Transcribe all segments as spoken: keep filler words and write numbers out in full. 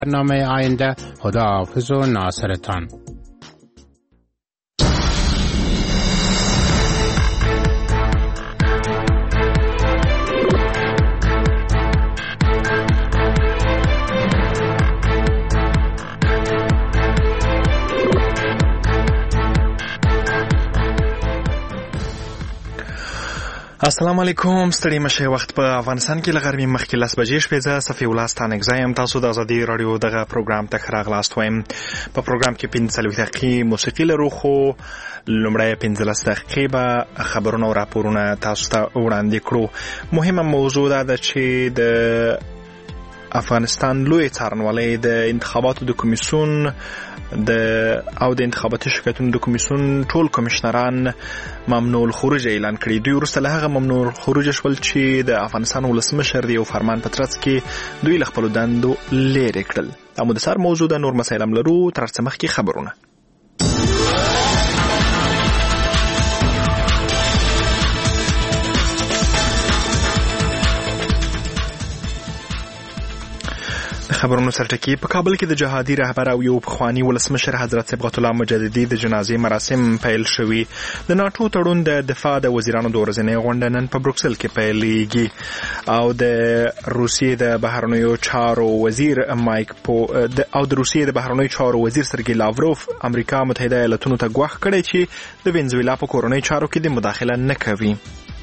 برنامه آینده خداحافظ و ناصرتان. السلام علیکم. ستړي مشه. وخت په افغانستان کې لغرمې مخکې لس بجې شپې. زه صفي الله ستانکزی یم. تاسو د ازادي راډیو دغه پروګرام ته ښه راغلاست وایم. په پروګرام کې پنځه څلوېښت دقیقې موسیقي لرو، خو لومړی پنځلس دقیقې به خبرونه او راپورونه تاسو ته وړاندې کړو. مهمه موضوع دا ده چې د افغانستان لوی څارنوالۍ د انتخاباتو د کمیسیون د او د انتخاباتي شرکتونو د کمیسیون ټول کمشنران ممنوع الخروج اعلان کړي. دوی وروسته له هغه ممنوع الخروج شول چې د افغانستان ولسمشر د یو فرمان په ترڅ کې دوی له خپلو دندو لرې کړل. دا مو د سر موضوع ده. نور مسایل هم لرو. تر څه مخکې خبرونه. خبرونو سرټکی. په کابل کې د جهادي رهبر او یو پخوانی ولسمشر حضرت صبغت الله مجددي د جنازې مراسم پیل شوي. د ناټو تړون د دفاع د وزیرانو د ورځنۍ غونډه نن په بروکسل کې پیلېږي او د روسیې د بهرنیو چارو وزیر مایک پو او د روسیې د بهرنیو چارو وزیر سرګی لاوروف امریکا متحده ایالاتونو ته ګواښ کړی چې د وینزویلا په کورنۍ چارو کې د مداخله نه کوي.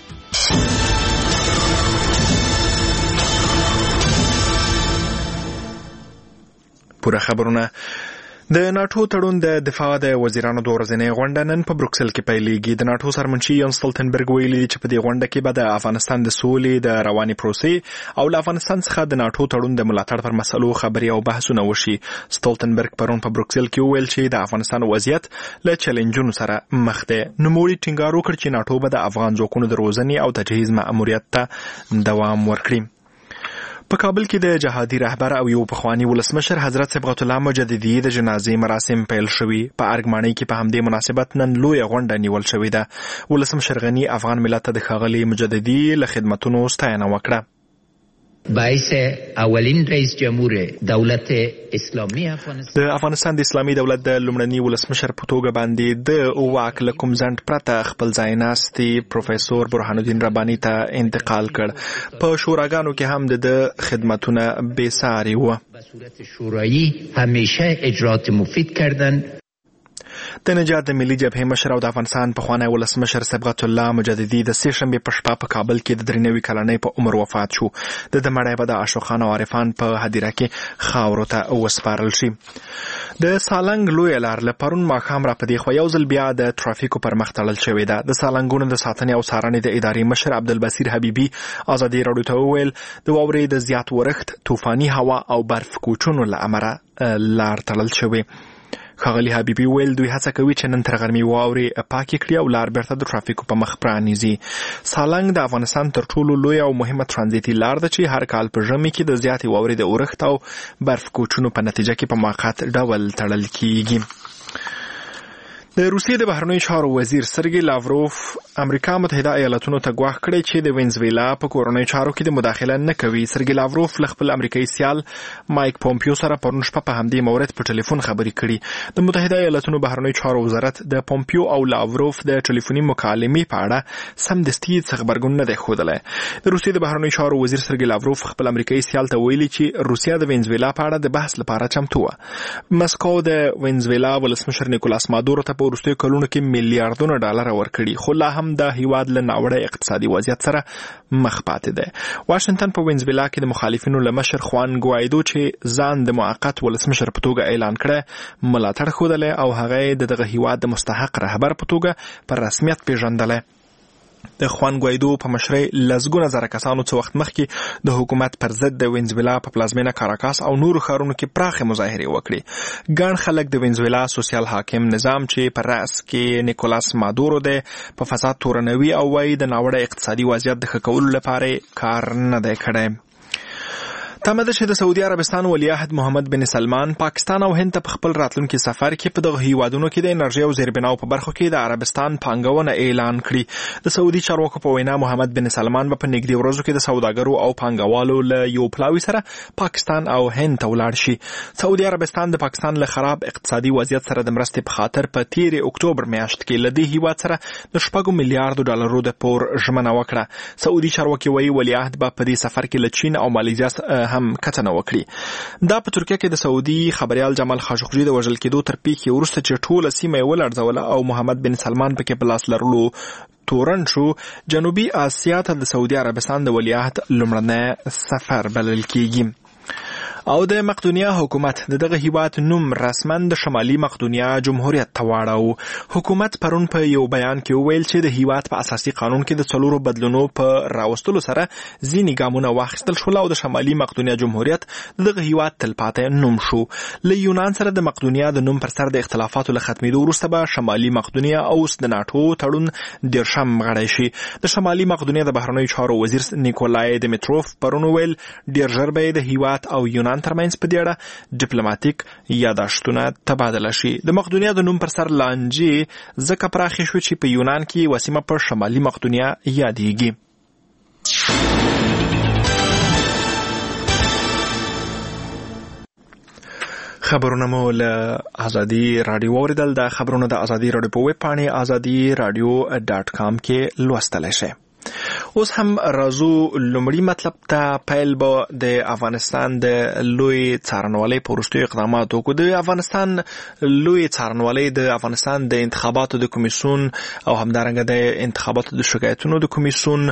پوره خبرونه. د ناټو تړون د دفاع د وزیرانو د ورځنۍ غونډه نن په بروکسل کې پیلېږي. د ناټو سرمنشي یانس ستولتنبرګ ویلي چې په دې غونډه کې به د افغانستان د سولې د رواني پروسې او له افغانستان څخه د ناټو تړون د ملاتړ پر مسلو خبرې او بحثونه وشي. ستولتنبرګ پرون په بروکسل کې وویل چې د افغانستان وضعیت له چیلنجونو سره مخ دی. نوموړي ټینګار وکړ چې ناټو به د افغان ځواکونو د روزنې او تجهیز مأموریت ته دوام ورکړي. په کابل کې د جهادي رهبر او یو پخوانی ولسمشر حضرت صبغت الله مجددي د جنازې مراسم پیل شوي. په ارګمانۍ کې په همدې مناسبت نن لویه غونډه نیول شوې ده. ولسمشر غني افغان ملت ته د ښاغلي مجددي له خدمتونو ستاینه وکړه. باعث اولین رئیس جمهور دولت اسلامی افغانستان د افغانستان د اسلامي دولت د لومړني ولسمشر په توګه باندې د واک له کوم ځنډ پرته خپل ځای ناستي پروفیسور برهان الدین رباني ته انتقال کړ. په شوراګانو کې هم د خدمتونه بې ساري وو. به صورت شورایی همیشه اجرات مفید کردن. د نجات د ملي جبهې مشر او د افغانستان پخوانی ولسمشر صبغت الله مجددي د سې شنبې په شپه په کابل کې د درې نوي کلنۍ په عمر وفات شو. د ده مړی به د عاشق خان او عارفان په هدیره کې خاورو ته وسپارل شي. د سالنګ لویه لار له پرون ماښام را په دې خوا یو ځل بیا د ترافیکو پر مخ تړل شوې ده. د سالنګونو د ساتنې او څارنې د ادارې مشر عبدالبصیر حبیبي ازادي راډیو ته وویل د واورې د زیات ورښت، طوفاني هوا او برف کوچونو له امله لار تړل شوې. ښاغلي حبیبي ویل دوی هڅه کوي چې نن تر غرمې واورې پاکې کړي او لار بیرته د ترافیکو په مخ پرانیزي. سالنګ د افغانستان تر ټولو لوی او مهمه ترانزیتي لار ده چې هر کال په ژمي کې د زیاتې واورې د اورښت او برف کوچونو په نتیجه کې په موقت ډول تړل کیږي. د روسیې د بهرنیو چارو وزیر سرګی لاوروف امریکا متحده ایالاتونو ته ګواښ کړی چې د وینزویلا په کورنۍ چارو کې د مداخله نه کوي. سرګی لاوروف له خپل امریکایي سیال مایک پومپیو سره پرون شپه په همدې مورد په ټلیفون خبرې کړي. د متحده ایالاتونو بهرنیو چارو وزارت د پومپیو او لاوروف د ټلیفوني مکالمې په اړه سمدستي څه خبرګون نه دی ښودلی. د روسیې د بهرنیو چارو وزیر سرګی لاوروف خپل امریکایي سیال ته ویلي چې روسیا د وینزویلا په اړه د بحث لپاره چمتو وه. مسکو د وینزویلا ولسمشر نیکولاس مادورو ته په وروستیو کلونو کې میلیارډونه ډالر ورکړي، خو لا هم د هیواد له ناوړه اقتصادي وضعیت سره مخ پاتې ده. واشنگټن په وینزویلا کې د مخالفینو له مشر خوان ګوایدو چې ځان د موقت ولسمشر په توګه اعلان کړه ملاتړ ښودلی او هغه د دغه هیواد د مستحق رهبر په توګه په رسمیت پیژندلی. د خوان ګوایدو په مشرۍ لسګونه زره کسانو څه وخت مخکې د حکومت پر ضد د وینزویلا په پلازمینه کاراکاس او نورو ښارونو کې پراخې مظاهرې وکړې. ګڼ خلک د وینزویلا سوسیال حاکم نظام چې په رأس کې نیکولاس مادورو دی په فساد تورنوي او وایي د ناوړه اقتصادي وضعیت د ښه کولو لپاره کار نه دی کړی. تمه چې د سعودي عربستان ولیعهد محمد بن سلمان پاکستان او هند ته په خپل راتلونکي سفر کې په دغه هیوادونو کې د انرژي او زیربناو په برخو کې د عربستان پانګونه اعلان کړي. د سعودي چارواکو په وینا محمد بن سلمان په نږدې ورځو کې د سوداګرو او پانګوالو له یو پلاوي سره پاکستان او هند ته ولاړ شي. سعودي عربستان د پاکستان له خراب اقتصادي وضعیت سره د مرستې په خاطر په تیر اکتوبر میاشت کې له دې هیواد سره د شپږو میلیارډو ډالرو د پور ژمنه وکړه. سعودي چارواکي وایي ولیعهد به په دې سفر کې له چین او مالیزیا هم کتنه وکړي. دا په ترکیه کې د سعودي خبريال جمال خاشقجي د وژل کېدو تر پیښې وروسته چې ټوله سیمه یې ولړزوله او محمد بن سلمان پکې په لاس لرلو تورن شو. جنوبي آسیا ته د سعودي عربستان د ولیعهد لومړنی سفر بلل کېږي. او د مقدونیا حکومت د دغه هیواد نوم رسما د شمالي مقدونیا جمهوریت ته واړو. حکومت پرون په یو بیان کې وویل چې د هیواد په اساسي قانون کې د څلورو بدلونو په راوستلو سره ځینې ګامونه واخیستل شول او د شمالي مقدونیا جمهوریت دغه هیواد تلپاتې نوم شو. له یونان سره د مقدونیا د نوم پر سر د اختلافاتو له ختمېدو وروسته به شمالي مقدونیا اوس د ناټو تړون دیرشم غړی شي. د شمالي مقدونیا د بهرنیو چارو وزیر نیکولای دیمیتروف پرون وویل ډیر ژر به د هیواد او یونان ترمنځ په دې اړه ډیپلوماټیک یاداشتونه تبادله شي. د مقدونیا د نوم پر سر لانجې ځکه پراخې شوې چې په یونان کې وسیمه په شمالي مقدونیا یادېږي. خبرونه مو له ازادي رادیو اوریدل. د خبرونه د ازادي رادیو په ویب پاڼې ازادي رادیو ډاټ کام کې لوستلی شئ. اوس هم راځو لومړی مطلب ته. پیل به د افغانستان د لوی څارنوالۍ په وروستیو اقداماتو وکړو. د افغانستان لوی څارنوالۍ د افغانستان د انتخاباتو د کمیسیون او همدارنګه د انتخاباتو د شکایتونو د کمیسیون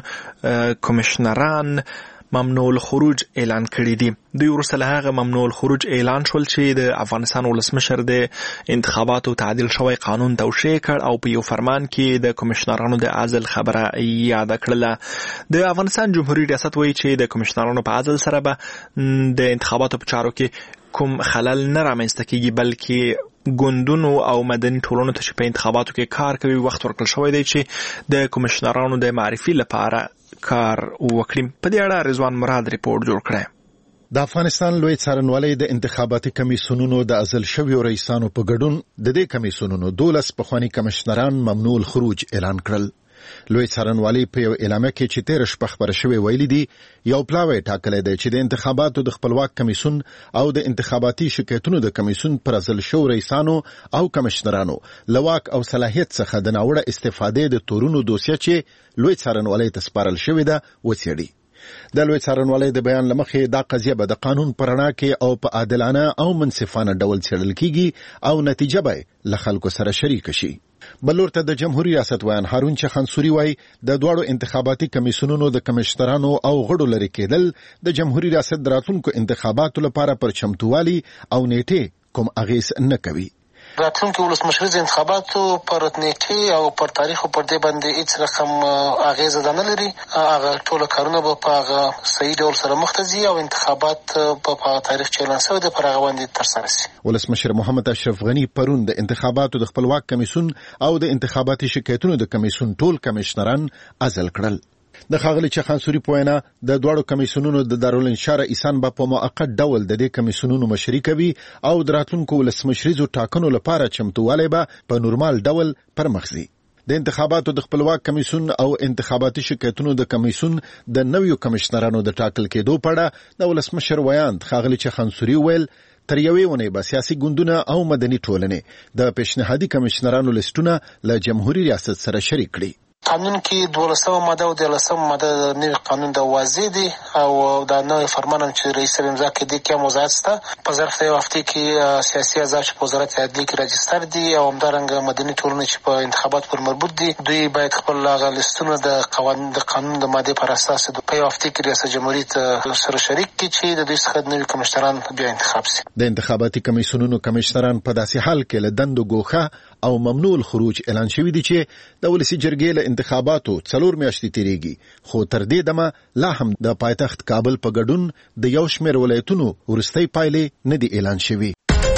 کمشنران ممنوع الخروج اعلان کړی دي. دوی وروسته له هغه ممنوع الخروج اعلان شول چې د افغانستان ولسمشر د انتخاباتو تعدیل شوی قانون توشیح کړ او په یو فرمان کې د کمشنرانو د عزل خبره یاد کړله. د افغانستان جمهوریت ریاست وایي چې د کمشنرانو په عزل سره به د انتخاباتو په چارو کې کوم خلل نه رامنځته کیږي، بلکې ګوندونو او مدني ټولنو ته چې په انتخاباتو کې کار کوي وخت ورکړل شوی دی چې د کمشنرانو د معرفي لپاره کار وکړي. په دې اړه رضوان مراد ریپورت جوړ کړی. د افغانستان لوی څارنوالۍ د انتخاباتي کمیسیونونو د عزل شویو رئیسانو په ګډون د دې کمیسیونونو دولس پخواني کمشنران ممنوع الخروج اعلان کړل. لوی څارنوالۍ په یو اعلامیه کې چې تیر شپه خبر شوی ویلي دي یو پلاوی ټاکلی دی چې د انتخاباتو د خپلواک کمیسیون او د انتخاباتي شکایتونو د کمیسیون پر عزل شو رئیسانو او کمشنرانو لواک او صلاحیت څخه د ناوړه استفادې د تورونو دوسیه چې لوی څارنوالۍ ته سپارل شوې ده وڅېړي. د لوی څارنوالۍ د بیان له مخې دا قضیه به د قانون په رڼا کې او په عادلانه او منصفانه ډول څېړل کیږي او نتیجه به له خلکو سره شریک شي. بلور ته د جمهوریت ریاست ویان هارون چخانسوري وای د دوړو انتخاباتي کمیسیونونو د کمشنرانو او غړو لري کېدل د جمهوریت ریاست دراتونکو انتخاباتو لپاره پر چمتووالي او نیټه کوم اغیز نه کوي. راتلونکي ولسمشریزه انتخاباتو پر نیټه او پر تاریخ او پر دې باندې هیڅ رقم اغیزه نه لري. هغه ټول کارونه به په هغه صحیح ډول سره مخ ته ځي او انتخابات په هغه تاریخ چې اعلان شوی دی پر هغه باندې ترسره شي. ولسمشر محمد اشرف غنی پرون د انتخاباتو د خپلواک کمیسیون او د انتخاباتي شکایتونو د کمیسیون ټول کمشنران عزل کړل. د ښاغلي چخانسوري په وینا د دواړو کمیسیونونو د دارالانشار رئیسان به په موقت ډول د دې کمیسیونونو مشري کوي او د راتلونکو ولسمشریزو ټاکنو لپاره چمتووالی به په نورمال ډول پرمخ ځي. د انتخاباتو د خپلواک کمیسیون او انتخاباتي شکایتونو د کمیسیون د نویو کمشنرانو د ټاکل کېدو په اړه د ولسمشر ویان ښاغلي چخانسوري ویل تر یوې ونې به سیاسي ګوندونه او مدني ټولنې د پیشنهادي کمشنرانو لیسټونه له جمهوریت ریاست سره شریک کړي. قانون کې دولسمه ماده او دیارلسمه ماده د نوي قانون د واضح دي او دا نوی فرمان هم چې رئیس امضا کې دي کې موضوعات شته. په ظرف د یو هفتې کې سیاسي احزاب چې په وزارت عدلیه کې راجستر دي او همدارنګه مدني ټولنې چې په انتخابات پر مربوط دي دوی باید خپل هغه لیستونه د قوانین د قانون د مادې پر اساس په یو هفتې کې ریاست جمهوریت سره شریک کړي چې د دوی څخه نوي کمشنران بیا انتخاب شي. د انتخاباتي کمیسیونونو کمشنران په داسې حال کې له دندو ګوښه او ممنوع الخروج اعلان شوی دي چې د ولسي جرګې له انتخاباتو څلور میاشتې تیریږي خو تر دې دمه لا هم د پایتخت کابل په ګډون د یو شمېر ولایتونو وروستۍ پایلې نه دي اعلان شوي.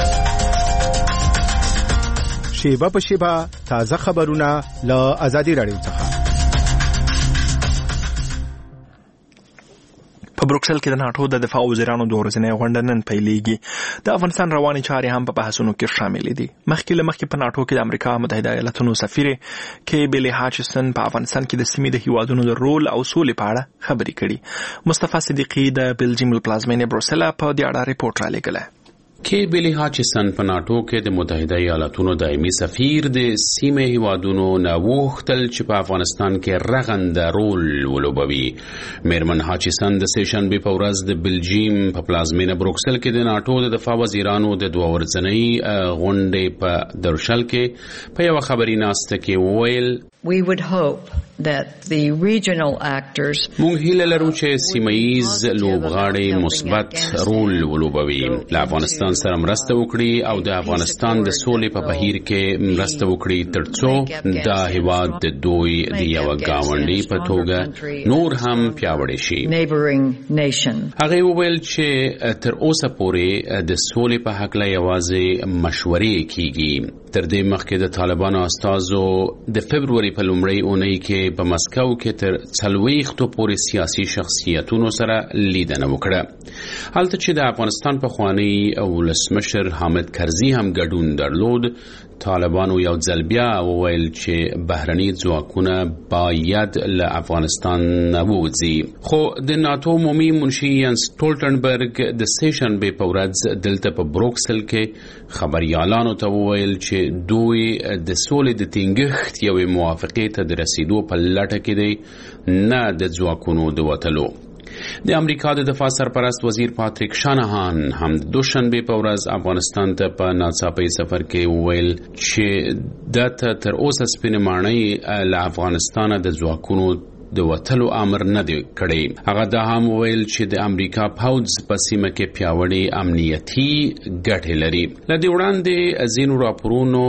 شیبه په شیبه تازه خبرونه له آزادي رادیو څخه. په په بروکسل کې د ناتو د دفاع وزیرانو د ورځنۍ غونډه نن پیلېږي. د افغانستان رواني چارې هم په بحثونو کې شامل دي. مخکې له مخکې په ناتو کې د امریکا متحده ایالاتونو سفیر کیبلی هاچسن په افغانستان کې د سیمې د هیوادونو د رول او سولې په اړه خبرې کړي. مصطفی صدیقی د بلجیم پلازمینې بروسل په دې اړه ریپورت را لېږلی. کیبلی هاچسن په ناتو کې د متحده ایالاتونو دایمي سفیر د سیمې هیوادونو نه وغوښتل چې په افغانستان کې رغنده رول ولوبوي. میرمن هاچسن د سېشنبې په ورځ د بلجیم په پلازمینه بروکسل کې د ناتو د دفاع وزیرانو د دوه ورځنۍ غونډې په درشل کې په یوه خبري ناسته کې وویل We would hope that the regional actors مونږ هیله لرو چې سیمایي لوبغاړي مثبت رول ولوبوي، له افغانستان سره مرسته وکړي او د افغانستان د سولې په بهیر کې مرسته وکړي ترڅو دا هیواد د دوی د یو گاونډي په توګه نور هم پیاوړی شي. هغه وویل چې تر اوسه پورې د سولې په حق له یوازې مشورې کیږي. تر دې مخکې د طالبانو استازو د فبروري په لومړۍ اونۍ کې په مسکو کې تر څلوېښتو پورې سیاسي شخصیتونو سره لیدنه وکړه. هلته چې د افغانستان پخوانی ولسمشر حامد کرزي هم ګډون درلود، طالبانو یو ځل بیا وویل چې بهرني ځواکونه باید له افغانستان نه ووځي. خو د ناتو عمومي منشي ینس ټولټنبرګ د سېشنبې په ورځ دلته په بروکسل کې خبريالانو ته وویل چې دوی د سولې د ټینګښت یوې موافقې ته د رسیدو په لټه کې دي، نه د ځواکونو د وتلو. د امریکا د دفاع سرپرست وزیر پاتریک شانهان هم د دوشنبه په ورځ افغانستان ته په ناڅاپي سفر کې وویل چې دته تر اوسه سپینې ماڼۍ له افغانستان د ځواکونو د وتلو امر نه دی کړی. هغه دا هم وویل چې د امریکا پوځ په سیمه کې پیاوړی امنیتي ګټې لري. له دې وړاندې ځینو راپورونو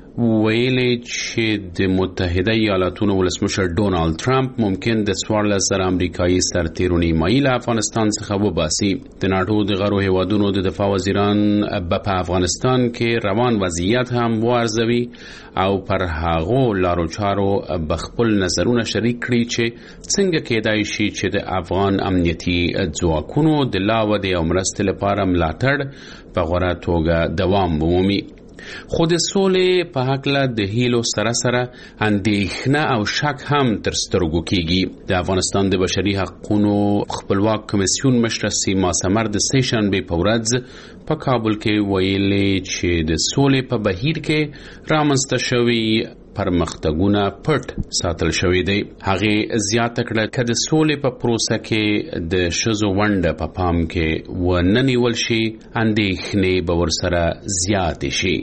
ویلي چې د متحده ایالاتونو ولسمشر ډونالد ټرمپ ممکن د څوارلس زره امریکایي سرتیرو نیمایي له افغانستان څخه وباسي. د ناټو د غړو هیوادونو د دفاع وزیران به په افغانستان کې روان وضعیت هم وارزوي او پر هغو لارو چارو به خپل نظرونه شریک کړي چې څنګه کېدای شي چې د افغان امنیتي ځواکونو د لا ودې او مرستې لپاره ملاتړ په غوره توګه دوام ومومي. خو د سولې په هکله د هیلو سره سره اندېښنه او شک هم تر سترګو کېږي. د افغانستان د بشري حقوقو خپلواک کمیسیون مشر سیما سمر د سېشنبې په ورځ په کابل کې ویلي چې د سولې په بهیر کې رامنځته شوي پرمختګونه پټ ساتل شوی دی. هغه زیاته کړه چې د سولې په پروسه کې د شذو ونډه په پام کې ونه نیول شي، اندېښنې به ورسره زیاتې شي.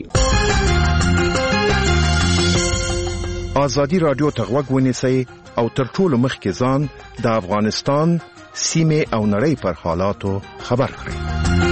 ازادي رادیو ته غوږ ونیسئ او تر ټولو مخکې ځان د افغانستان سیمې او نړۍ پر حالاتو خبر کړئ.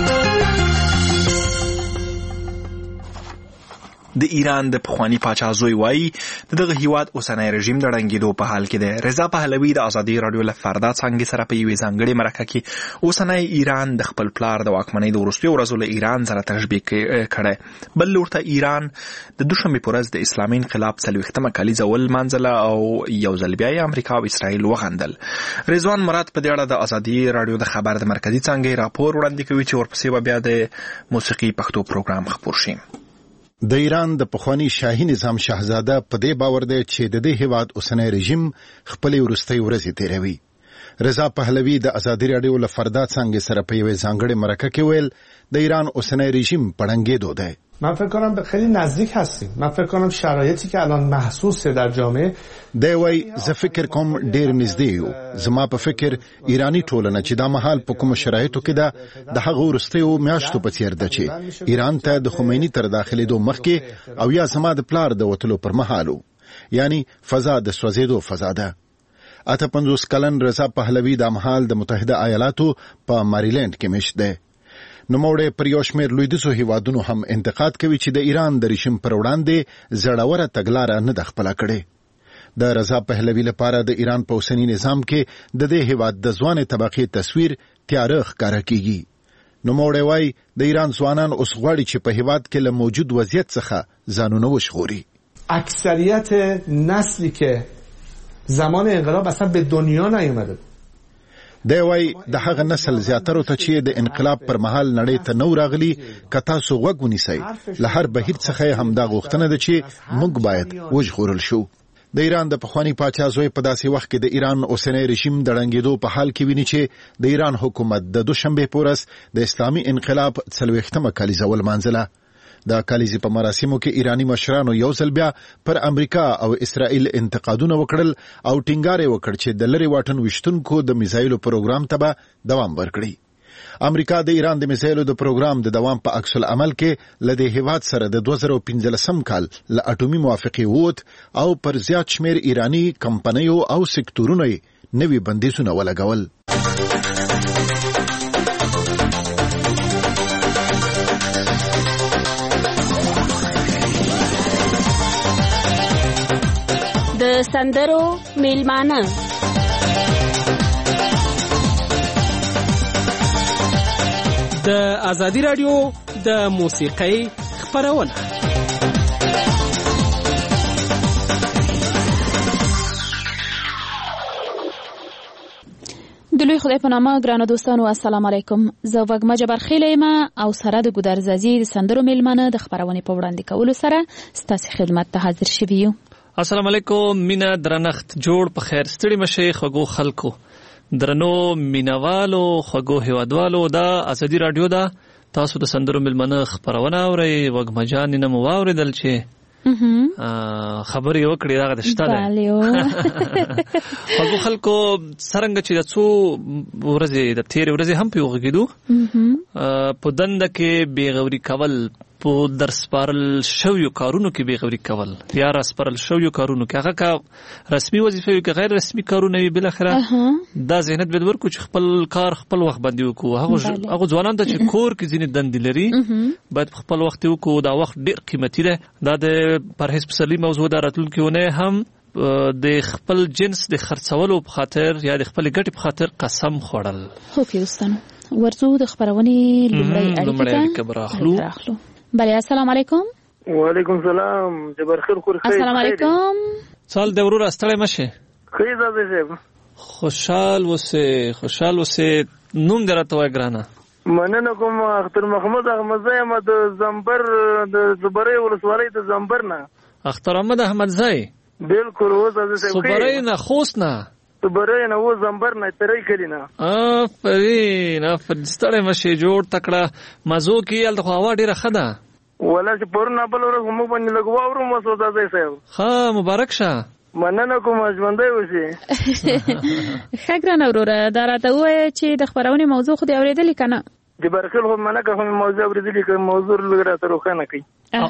د ایران د پخوانی پاچا زوی وایي دغه هیواد اوسنی رژیم د ړنګېدو په حال کې دی. رضا پهلوي د ازادي رادیو له فردا څنګه سره په یوې ځانګړې مرکه کې اوسنی ایران د خپل پلار د واکمنۍ د وروستیو ورځو له ایران سره تشبیه کړی. بل لور ته ایران د دوشنبې په ورځ د اسلامي انقلاب څلوېښتمه کلیزه ولمانځله او یو ځل بیا یې امریکا او اسرائیل وغندل. رضوان مراد په دې اړه د ازادي رادیو د خبر د مرکزي څانګې راپور وړاندې کوي چې ورپسې به بیا د موسیقي پښتو پروګرام خپور شي. د ایران د پخوانی شاهي نظام شاهزاده په دې باور دی چې د دې هیواد اوسنی رژیم خپل ورستۍ ورځې تیروي. رضا پهلوي د ازادي رادیو له فردا څنګه سره په یوې ځانګړې مرکه کې ویل د ایران اوسنی رژیم پړنګېدو دی. من فکر کنم به خیلی نزدیک هستیم. من فکر کنم شرایطی که الان محسوسه در جامعه دی وای زه فکر کوم ډیر نږدې یو. زما په فکر ایرانی ټولنه چې دا مهال په کوم شرایطو کې ده د هغه ورستیو میاشتو په څیر ده چې ایران ته د خمینی تر داخلېدو مخکې او یا زما د پلار د وتلو پر مهالو، یعنی فضا د سوځېدو فضا ده. اته پنځوس کلن رضا پهلوي د مهال د متحده ایالاتو په ماریلند کې مشت ده. نوموړی پر یو شمېر لویدیځو هیوادونو هم انتقاد کوي چې د ایران د رژیم پر وړاندې زړوره تګلاره نه ده خپله کړې. د رضا پهلوي لپاره د ایران په اوسني نظام کې د دې هیواد د ځوانې طبقې تصویر تیاره ښکاره کیږي. نوموړی وایي د ایران ځوانان اوس غواړي چې په هیواد کې له موجود وضعیت څخه ځانونه وژغوري. اکثریت نسلی که زمان انقلاب اصلا به دنیا نیومده. دی وایي د هغه نسل زیاترو ته چې د انقلاب پر مهال نړۍ ته نو راغلي که تاسو غوږ ونیسئ له هر بهیر څخه همدا غوښتنه ده چې موږ باید وژغورل شو. د ایران د پخوانی پاچا زوی په داسې وخت کې د ایران اوسنی رژیم د ړنګېدو په حال کې ویني چې د ایران حکومت د دوشنبه په ورځ د اسلامي انقلاب څلوېښتمه کلیزه ولمانځله. د کلیزې په مراسمو کې ایرانی مشرانو یو ځل بیا پر امریکا او اسرائیل انتقادونه وکړل او ټینګار یې وکړ چې د لرې واټن ویشتونکو د میزایلو پروګرام ته به دوام ورکړي. امریکا د ایران د میزایلو د پروګرام د دوام په عکس العمل کې له دې هیواد سره د دوه زره پنځلسم کال له اټومي موافقې ووت او پر زیات شمیر ایرانی کمپنیو او سکتورونو یې نوي بندیزونه ولګول. د سندرو میلمانه د ازادي رادیو د موسیقۍ خپرونه. د لوی خدای په نامه ګرانو دوستانو السلام علیکم. زه وګما جبر خیل یم او سره د ګودرزازي د سندرو میلمانه د خپرونې په وړاندې کولو سره ستاسو خدمت ته حاضر شوي یو. السلام علیکم. مینا درنښت جوړ په خیر ستړي مشه خوږو خلکو درنو مینوالو خوږو هیوادوالو دا ازادي رادیو دا تاسو د سندرو ملمنه خبرونه اورئ وګما جان نه مو اوریدل چې خبرې وکړې دا د شته ده خوږو خلکو څنګه چې د څو ورځې د تیر ورځې هم په وګیدو په دنده کې بیغوري کول په درس پارل شویو کارونو کې بیغوري کول یا راس پارل شویو کارونو کې هغه کا رسمي وظیفه وي که غیر رسمي کارونه وي بل اخره دا ذهنیت به ورکو چې خپل کار خپل وخت باندې وکړو. هغه هغه ځوانان ته چې کور کې ځینې دندې لري باید خپل وخت وکړو. دا وخت ډیر قیمتي دی. دا د پرهیز پسرلي موضوع دا راتلونکې هم د خپل جنس د خرڅولو په خاطر یا د خپل ګټې په خاطر قسم خوړل. خو پیوستانو ورځو د خبرونې لومړی اړیکه براخلو. بله السلام علیکم. وعلیکم السلام. جبر خیر خور خیر. السلام علیکم. سال د ورور استړی مشه. خیر زده صاحب. خوشحال وسه خوشحال وسه. نوم درته وای ګرانه. مننه کوم اختر محمد احمد زایم د زنبر د زبرې ولسوالۍ د زنبر نه. اختر محمد احمد زای. بالکل و زده صاحب. زبرې نه خوست نه. زبرې نه و زنبر نه ترې کلینا. آفرین آفرین ستړی مشه جوړ تکړه مزو کې ال خو هوا ډیره خده. ولا چې پرونه بل ورځ مو باندې لګواورو مو سودا ځای صاحب. ها مبارک شه. مننه کوم ژوندۍ اوسې. ښه ګرانه وروره دا راته ووایه چې د خپرونې موضوع خو دې اورېدلې که نه؟ جبر خیل خو منه که خو مې موضوع اورېدلې که موضوع لږ راته روښانه کړي.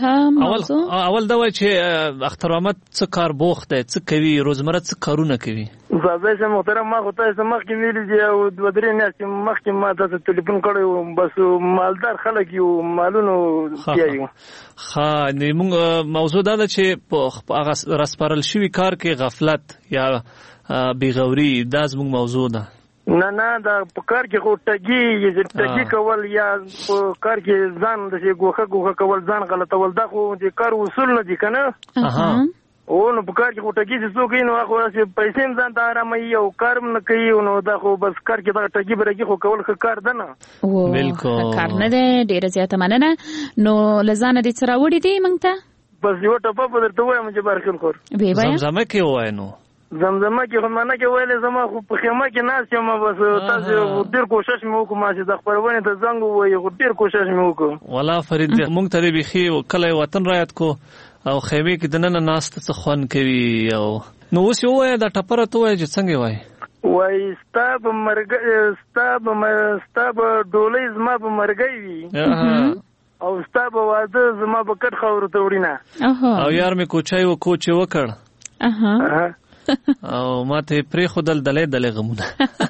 اول دا وایي چې اختر محمد څه کار بوخت دی څه کوي روزمره څه کارونه کوي؟ زازای شه محترم ما خو تاسو مخکې ویلي دي او دوه درې میاشتې مخکې ما تاسو ټلیفون کړی و بس مالدار خلک یو مالونو پیایو. ښه نو موږ موضوع دا ده چې په هغه راسپارل شوي کار کې غفلت یا بېغوري دا زموږ موضوع ده. نه نه دا په کار کې خو ټګي ټګي کول یا په کار کې ځان د ګوښه ګوښه کول ځان غلطول دا خو د کار اصول نه دي که نه؟ او نو په کار کې خو ټګي چې څوک وي نو هغه داسې پیسې هم ځان ته اراموي او کار هم نه کوي نو دا خو بس کار کې دغه ټګي برګي خو کول ښه کار ده نه. بالکل کار نه دی. ډېره زیاته مننه. نو له ځانه دې څه راوړي دي موږ ته؟ بس یوه ټپه به درته ووایم چې بارخیل خور زمزمه کې ووایه نو زمزمه کې خو منه کې ویلې زما خو په خیمه کې ناست یم بس تاسو ډېر کوشش مې وکړو ما چې د خپرونې ته زنګ ووایي خو ډېر کوشش مې وکړو. والله فرید موږ ته دې بیخي کلی وطن را یاد کو او خیمې کې دننه ناسته څه خوند کوي او نو اوس یې ووایه دا ټپه راته ووایه چې څنګه یې وایي؟ وایي ستا به مرګ ستا به ستا به ډولۍ زما به مرګی وي او ستا به واده زما به کټ خاورو ته وړینه او یار مې کوچی و کوچ یې وکړ او ما ته پرېښودل دلی دلی غمونه.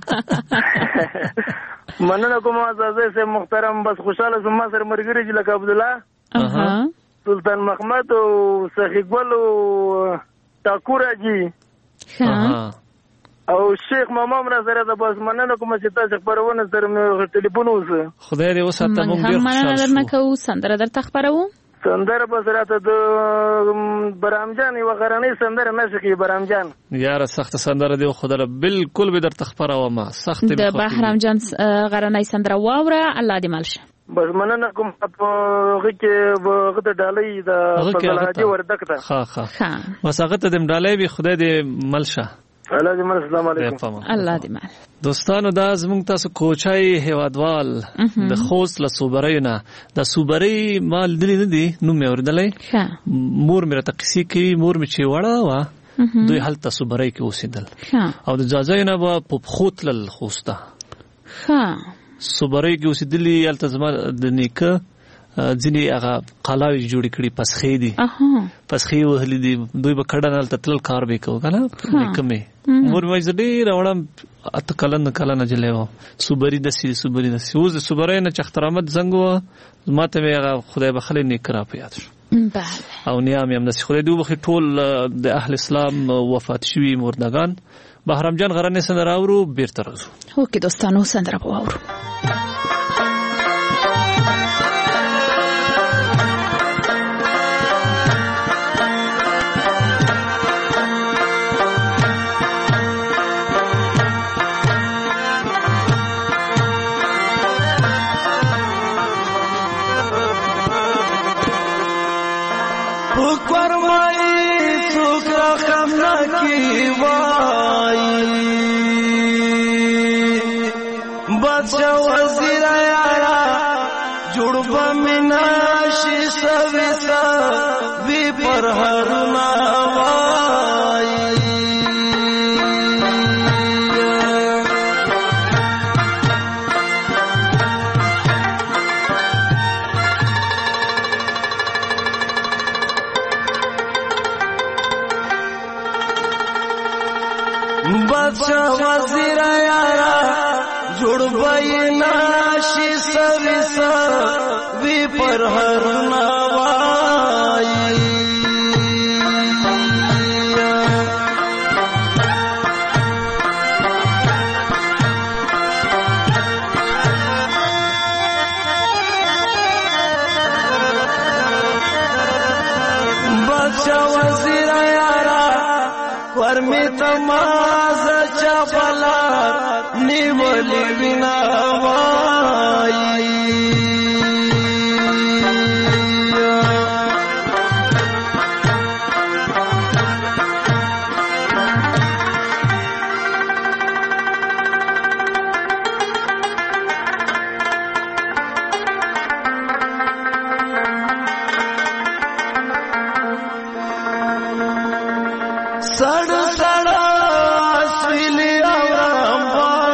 مننه کوم عزازی صاحب محترم. بس خوشحاله زما ما سره ملګري دي لکه عبدالله سلطان محمد او سخي ګل او ټاکور حاجي او شیخ مامام را سره ده. بس مننه کوم چې تاسو خپرونه سره مې ټلیفون وسه. خدای دې وساته موږ ډېر خوشحال شو. هم مننه درنه کوو. سندره درته خپروو. سندره به راته د برامجان یوه غرنۍ سندره نشه کوي برامجان یاره سخته سندره دی خو دله بالکل به درته خپرومه سخته د بهرامجان غرنۍ سندره واوره الله دې مل شه بس مننه کوم په هغه کې هغه د ډالۍ د فضل حاجي وردک ته ښه ښه بس هغه ته د ډالۍ به خدای دې مل شه الله دې مل. السلام علیکم. الله دې مل. دوستانو دا زموږ تاسو کوچای هیوادوال د خوست له صوبرۍ نه د صوبرۍ مال دلی نه دي نو مې اوریدلی مور مې راته قصې کوي مور مې چې وړه وه دوی هلته صوبرۍ کې اوسېدل او د ځاځیو نه به په پښو تلل خوست ته صوبرۍ کې اوسېدلي هلته زما د نیکه ځینې هغه قلاوې جوړې کړي پسخې دي پسخې وهلي دي دوی به کډه نه هلته تلل کار به یې کوو که نه نیکه مې مور مې وایي زه ډېره وړم اته کلن کلنه نجلۍ وم صوبري داسې صوبري داسې اوس د صوبرۍ نه چې اختر احمد زنګ وه ما ته مې هغه خدای بخلی نیکه را په یاد شو او نیا مې همداسې خدای دې وبخښي ټول د اهل اسلام وفات شوي مردگان بهرامجان غرنۍ سندره اورو بیرته راځو. اوکې دوستانو سندره به واورو. بادشاہ وزیر یارا جوړ بمینا شي سويسا وی پر هرنا وای بادشاہ وزیر یارا جوړ باینا شي سويسا وی پر هرنا وای بادشاہ وزیر یارا ورمی تماز چپلا نیولی وینا وای सड़ सड़ा असली औरम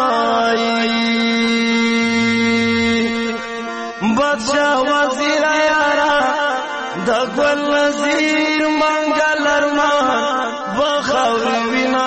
बादशाह वजीर यारा दगल नजीर मंगल अरमान बखौरी बिना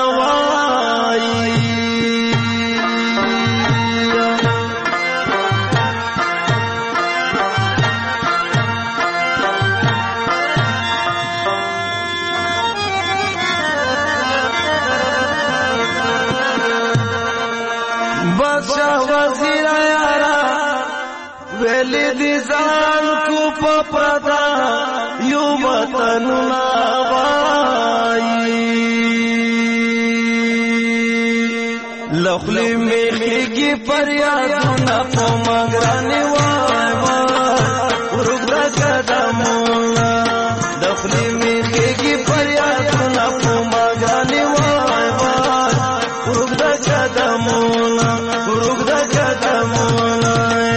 वजीर यारा वेली दिजान को पप्रदा यू वतन नावाई लखली मेखी फरियाद न मगरानी वावा रुगरा कदमोला लखली मेखी फरियाद न मगरानी वावा रुगरा कदमोला रुगरा कदमोला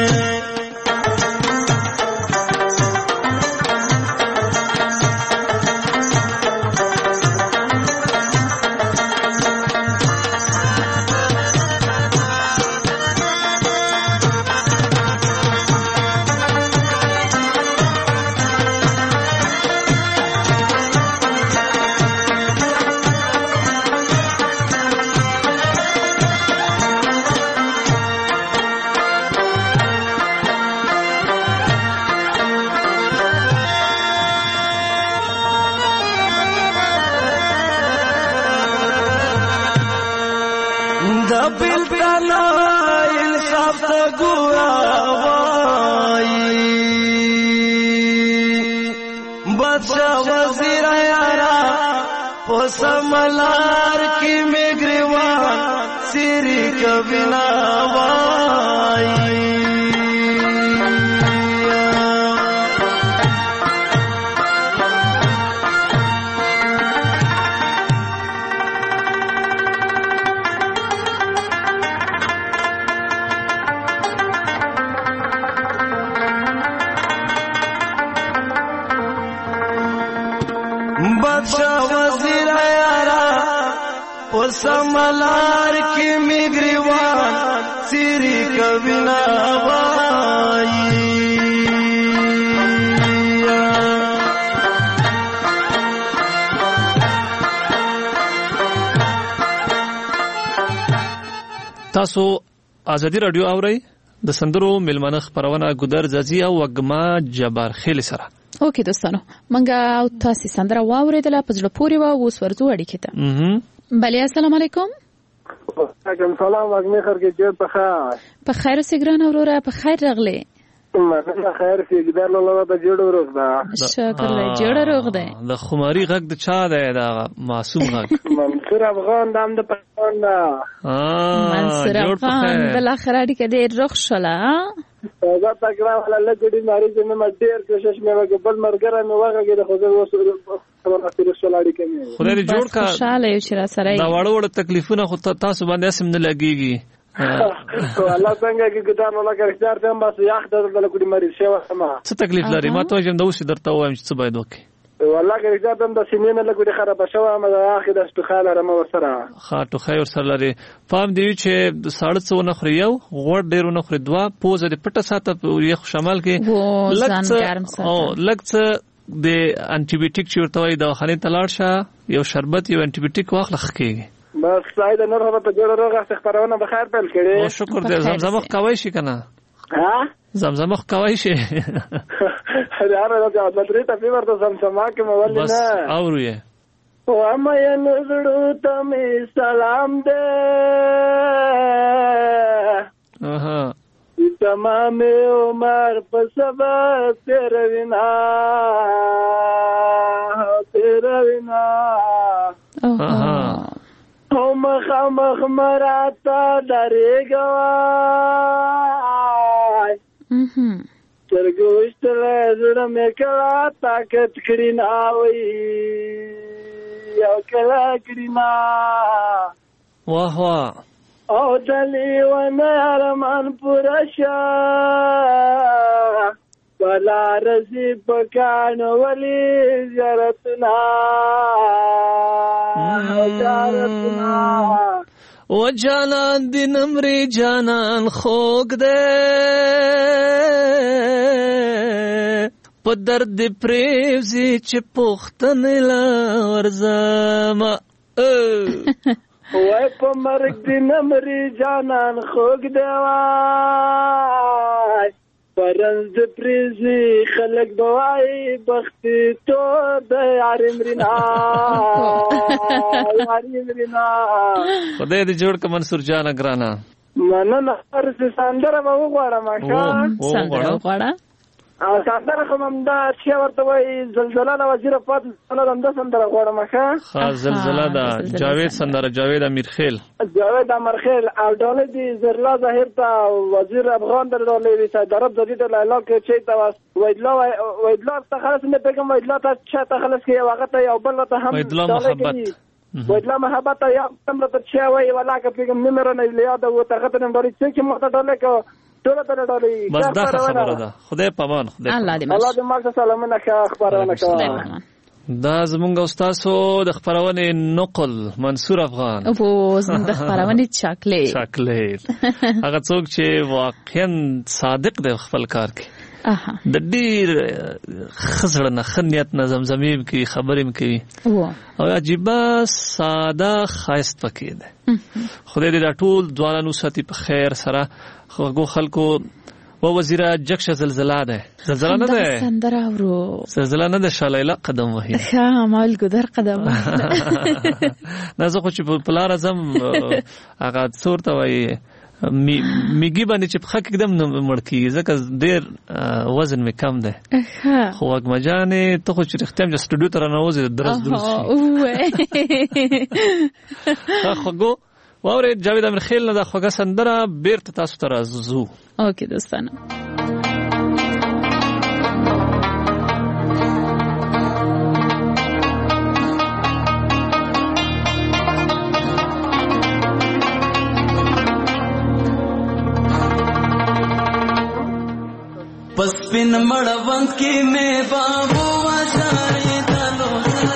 दबिल तना इंसाफ तो गुआ वाई په سملار کې مې ګریوان سری کبي نا وای سملار کی میگریوان سری کبھی نہ وای تاسو ازادي رادیو اورئ د سندرو ملمنه خبرونه ګودر زازي او وګما جبار خیل سره. اوکې دوستانو منګه او تاسو سندره واوریدله په ځړ پوری و اوس ورته اړیکه ته. بله السلام علیکم. وعلیکم السلام واګمه خرګه جوړ په خیر. په خیر سګران اوروره په خیر رغله. ما خیر سګدار لاله د جوړ روغ ده. شکر له جوړ روغ ده. د خماري غږ د چا ده دا معصوم غږ. منصور افغان دام د پښتون نه. اه منصور افغان بل اخر اړیکه دې روغ شولا. دا تکرا ولا لګړي ماري چې مې ډېر کوشش مې وکړ بل مرګره مې واغې د خوځو وسو خبره اخیری شولاړي کوي. خدای دې جوړ کا. خوشاله یو چې را سره. دا وړو وړو تکلیفونه خو تاسو باندې سم نه لګيږي. الله څنګه کې ګټار ولا کړی ته هم بس یاخ د لګړي ماري شوه ما. څه تکلیف لري ما ته یم د اوس درته وایم چې څه باید وکړي. والله کې دا هم د سینې نه لګړي خراب شوه ما د اخر د سپخاله رمه وسره. خاطو خیر سره لري. فهم دی چې ساړه څو نه خوري یو غوړ ډیرو نه خوري دوا پوزه د پټه ساته یو شمال کې لکه او لکه د انټي بیوټیک چې ورته وي د خانې تلاړ شه یو شربت یو انټي بیوټیک واخلخ کېږي. بس ساید نور هغه ته جوړ روغه خبرونه به خیر پیل کړي. شکر دې زمزمه کوي شي کنه. ها زمزمه کوي شي. هر راځه د درې ته پیور ته زمزمه کې مول نه. بس اوري. او ما یې نزړو ته می سلام دې. اها. تمام عمر په سبا تیر وینا تیر وینا. اها. او مخ مخ مراتا درېګا. mhm ترګوشتله زړه مې کلا طاقت کړی ناوي یو کلا کړی نا. واه واه. او دلی ونه ارمان پورا شا بلا رزي پکان ولی زرتنا زرتنا. او جانان دی نمری جانان خوګ دے په درد پریزي چې پختن لا ورزما. وای په مرګ دی نمری جانان خوګ دی وای پرند پریزي خلق بوای بختي تو د یارمرینا یارمرینا. خدای دې جوړ ک منصور جان اگرانا. مننه هر څه سندره به وغواړم ښه. سندره وغواړه. او سندره خو ممدا چې ورته وای زلزلہ د وزیر فاضل سندره هم د سندره غواړم ښه. خاص زلزلہ دا جاوید سندره جاوید امیر خیل. جاوید امیر خیل او ډولې دي زرلا ظاهر ته وزیر افغان در ډولې وی صدرت جدید لاله کې چې تا ویدلا ویدلا ته خلاص نه پیغام ویدلا ته چې ته خلاص کې وخت یو بل ته هم ویدلا محبت ویدلا محبت یا تم ته چې وای ولا کې پیغام نمبر نه لیاد او ته غته نه ډولې چې مخ ته ډولې کو ټول ته ډولې. بس دا خبره ده. خدای پامان خدای الله دې الله دې ماکه سلامونه ښه خبرونه کوي. دا زمونږ استادو د خبرونه نقل منصور افغان. او زمونږ د خبرونه چاکلیټ چاکلیټ هغه څوک چې واقعا صادق دی خپل کار کې. د ډیر خزړه نه خنیت نه زمزمیم کې خبرېم کوي او عجیب ساده خاص پکې ده. خدای دې دا ټول ځوانانو ساتي په خیر سره. خو خلکو و وزیره جکشه زلزلہ ده. زلزلہ نه ده. سندره ورو. زلزلہ نه ده شالیلا قدم وهي. ښه مال ګدر قدم. نه زه خو چې په لار ازم هغه څورته وای میګي باندې چې پخه کېدم نو مړ کېږي ځکه ډېر وزن مې کم دی خو وږمجانې ته خو چې رښتیا هم چې سټوډیو ته رانوځې درز درز شي خوږو واورې جاوید امیرخیل نه دا خوږه سندره بېرته تاسو ته راځو. اوکې دوستانه. پس پن مړوند کې مې بابو واشارې دلو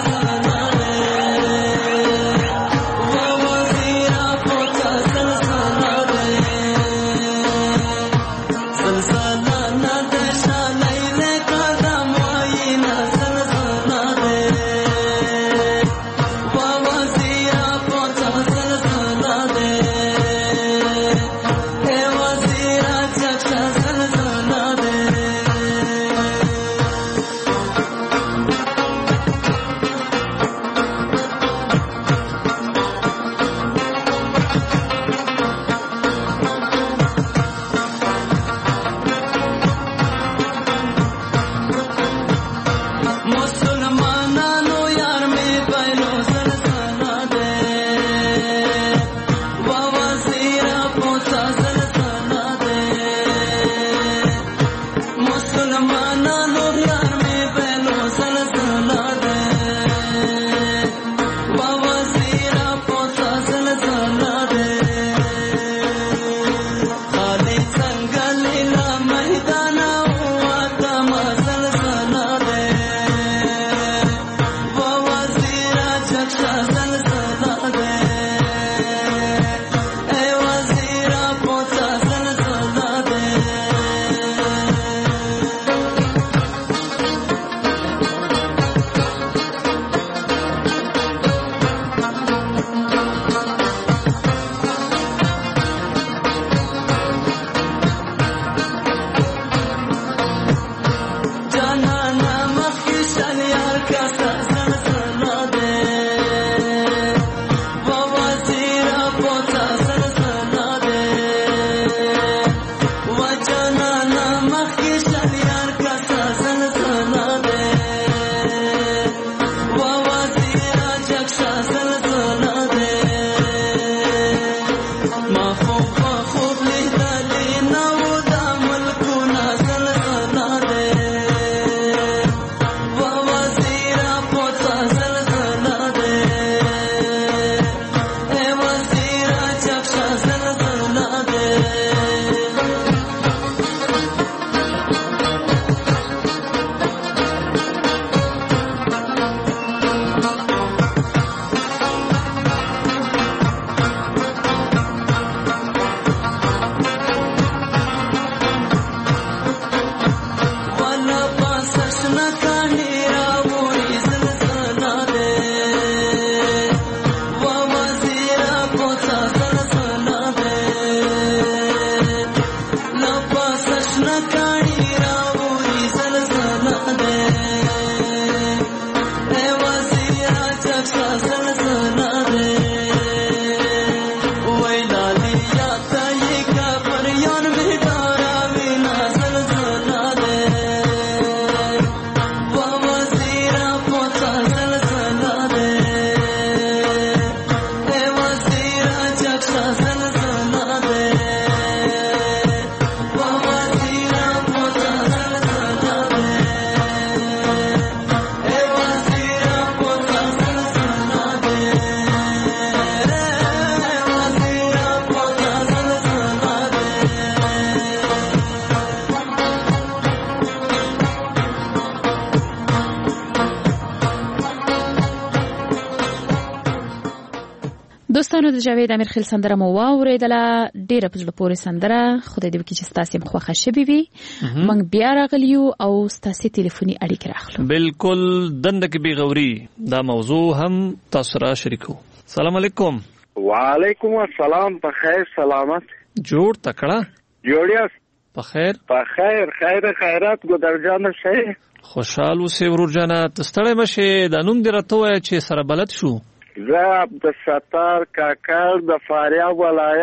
دوستانو د جاوید امیرخیل سندره مو واورېدله، ډېره په زړه پورې سندره. خدای دې وکړي چې ستاسې هم خوښه شوې وي. موږ بیا راغلي یو او ستاسې ټلیفوني اړیکې راخلو. بالکل دنده کې بې غوري دا موضوع هم تاسو سره شریکو. سلام علیکم. وعلیکم السلام. په خیر سلامت جوړ تکړه جوړ یاست؟ په خیر په خیر خیر خیرات ګودر جان شه خوشحال اوسې ورور جانه. ستړی مشه د نوم دې راته وایه چې سره بلد شو. زه عبدالستار کاکړ د فاریاب ولایت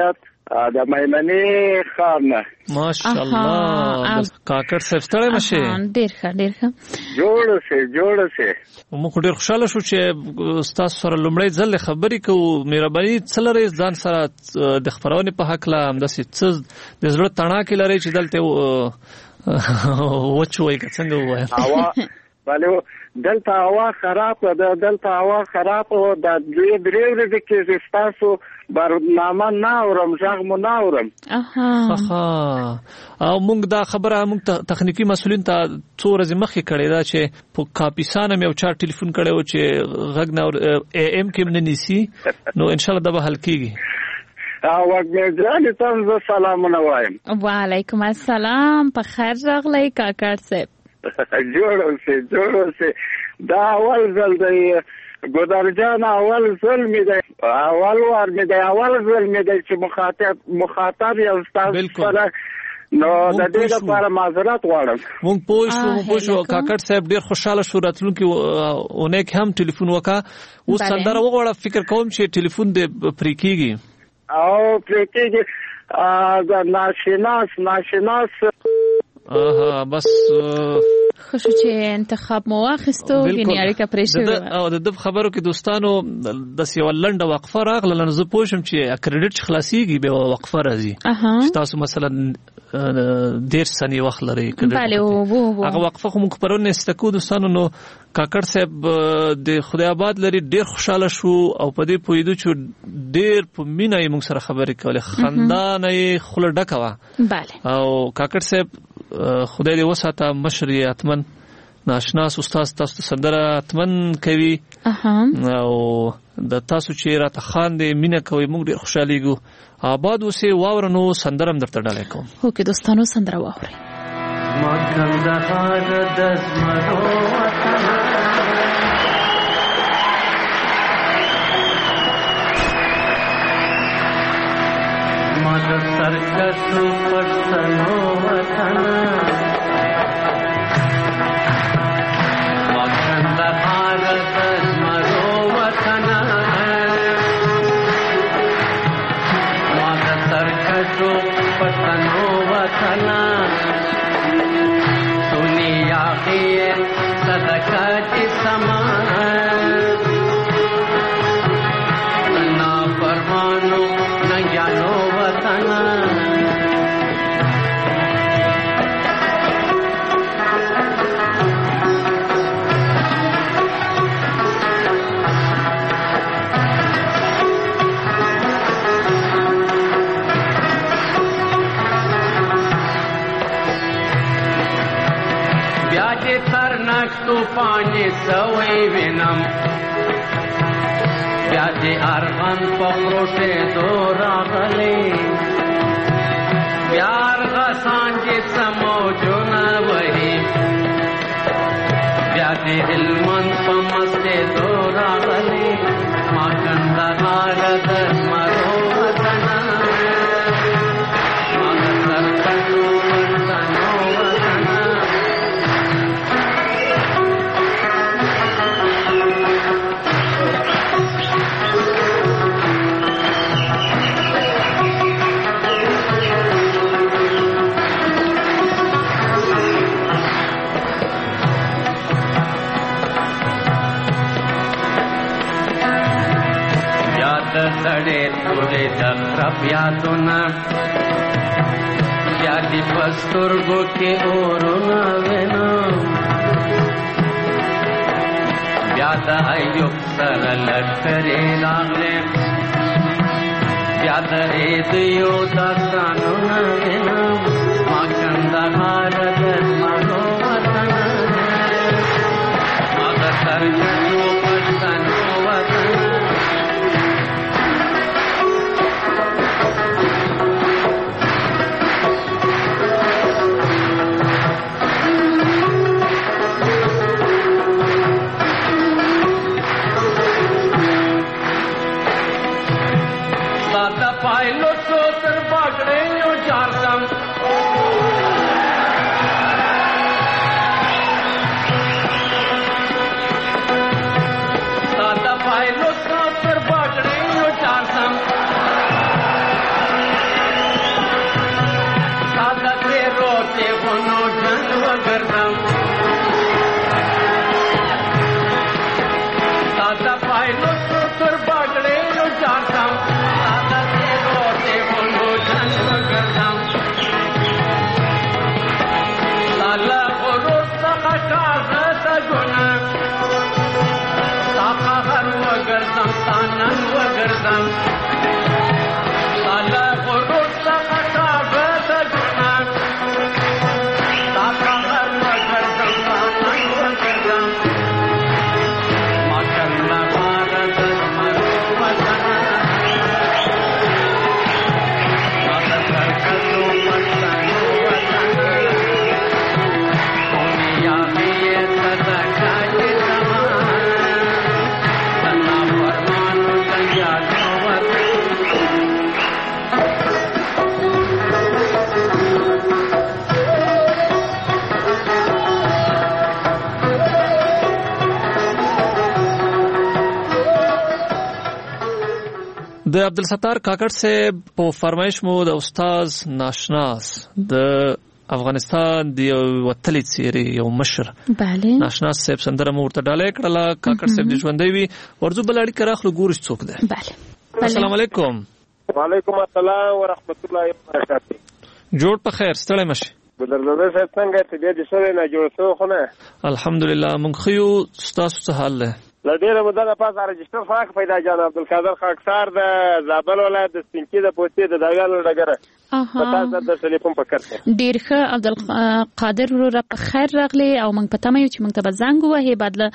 د مېمنې خان ماشاءالله کاکړ صاحب ستړی مشه ډیر ښه ډیر ښه جوړ سه جوړ سه موږ ډیر خوشاله شو چې تاسو سره لومړی ځل خبرې کوو مهرباني څلره ځان سره د خبرونه په حق لا هم د څه د زړه تڼاکې لري چې دلته وچوي څنګه وایي هوا بله دلته هوا خراب ده دلته هوا خراب او د دې درې ورځې کې تاسو برنامه نه اورم ځاغ مو نه اورم اها اها او موږ دا خبره موږ تخنیکی مسولین ته څو ورځې مخکې کړې ده چې په کاپیسانه مې او چا ټلیفون کړو چې غږ نه ای ام کې من نيسي نو ان شاء الله دا به حل کیږي او وګورئ تاسو سلام وایم وعلیکم السلام په خیر راغلی کاکړ صاحب جوړ اوسه جوړ اوسه دا اول ځل دی ګودر جان اول ځل می دی اول وار می دی اول ځل می دی چې مخاطب مخاطب یو استاد سره نو د دې لپاره معذرت غواړم مونږ پوښتنه مونږ پوښتنه کاکړ صاحب ډیر خوشاله شو راتلونکي اونې هم ټلیفون وکا اوس سندره وغوړه فکر کوم چې ټلیفون دې پرې کیږي او پرې کیږي دا ناشناس ناشناس اها بس خوشو چې انتخاب مو واخستو غنی اړیکه پرې شو او د خبرو کې دوستانو د سیو لنډه وقفه راغله لنه زه پوښم چې کریډټ خلاصيږي به وقفه راځي تاسو مثلا ډیر ثانیه وخت لري بله وو هغه وقفه کوم پرونه استکو دوستانو نو کاکړ صاحب د خدای آباد لري ډیر خوشاله شو او په دې پویدو چې ډیر په مینا یې موږ سره خبرې کولې خندان یې خله ډکوا بله او کاکړ صاحب خدای دې وساته مشري اتمن ناشنا استاد تاسو سندره اتمن کوي او د تاسو چې راته خان دې مینا کوي موږ ډیر خوشاليږو آباد اوسه واورنو سندرم درته ډالې کوم هو کې دوستانو سندره واوري ما کندهار د زمرو وطن ما د سرکسو پښتنو وطن ما کندهار د زمرو وطن ما د سرکسو پښتنو وطن دنیا کې صدقه دې سمان نا پروانو نه جانو وطن تو پانی سوی وینم بیا دې ارغن پخروشه دور راغلی بیا ارغسان چې سمو جونا وهي بیا دې علمن په مسته دور راغلی ما کندهار د زمرو وطن ما سرکټو وطنو وطن سړې تورې د خراب یادونه بیا دې په سترګو کې اورونه وینم بیا د ایوب سره لښکرې راغلې بیا د ریډیو داستانونه وینم ما کندهار د زمرو وطن ما د سرکټو پښتنو وطن पायलट सो तर बागड़े यो चार संग گردم سالا غروب سقطا بتجنن ساقا غرب گردم ساقا گردم ما کنده بارد مرو وطن ما ترکتو وطن وطن دنیا میں صدقہ د عبدالستار کاکړ صاحب په فرمایش مو د استاد ناشناس د افغانستان د وتلې څیرې یو مشر bale ناشناس صاحب سندره مو ورته ډالۍ کړله کاکړ صاحب د ژوندۍ وي ورځو بل اړیکه راخلو ګورش څوک دی bale السلام علیکم وعلیکم السلام ورحمت الله وبرکاته جوړ په خیر ستړی مشي بدرزاده صاحب څنګه ته دې سره نه جوړ شو خو نه الحمدلله مونږ خو تاسو څه حال ده لدیره مده د پاسه رجستر خاک پیدا جان عبدالقادر خاکسار د زابل ولایت د سپینکی د پوسټې د داګانو ډګره اها تاسو د ټلیفون په کړه ډیر ښه عبدالقادر را په خیر راغلی او موږ پته مې چې موږ ته به زنګ ووهي بدله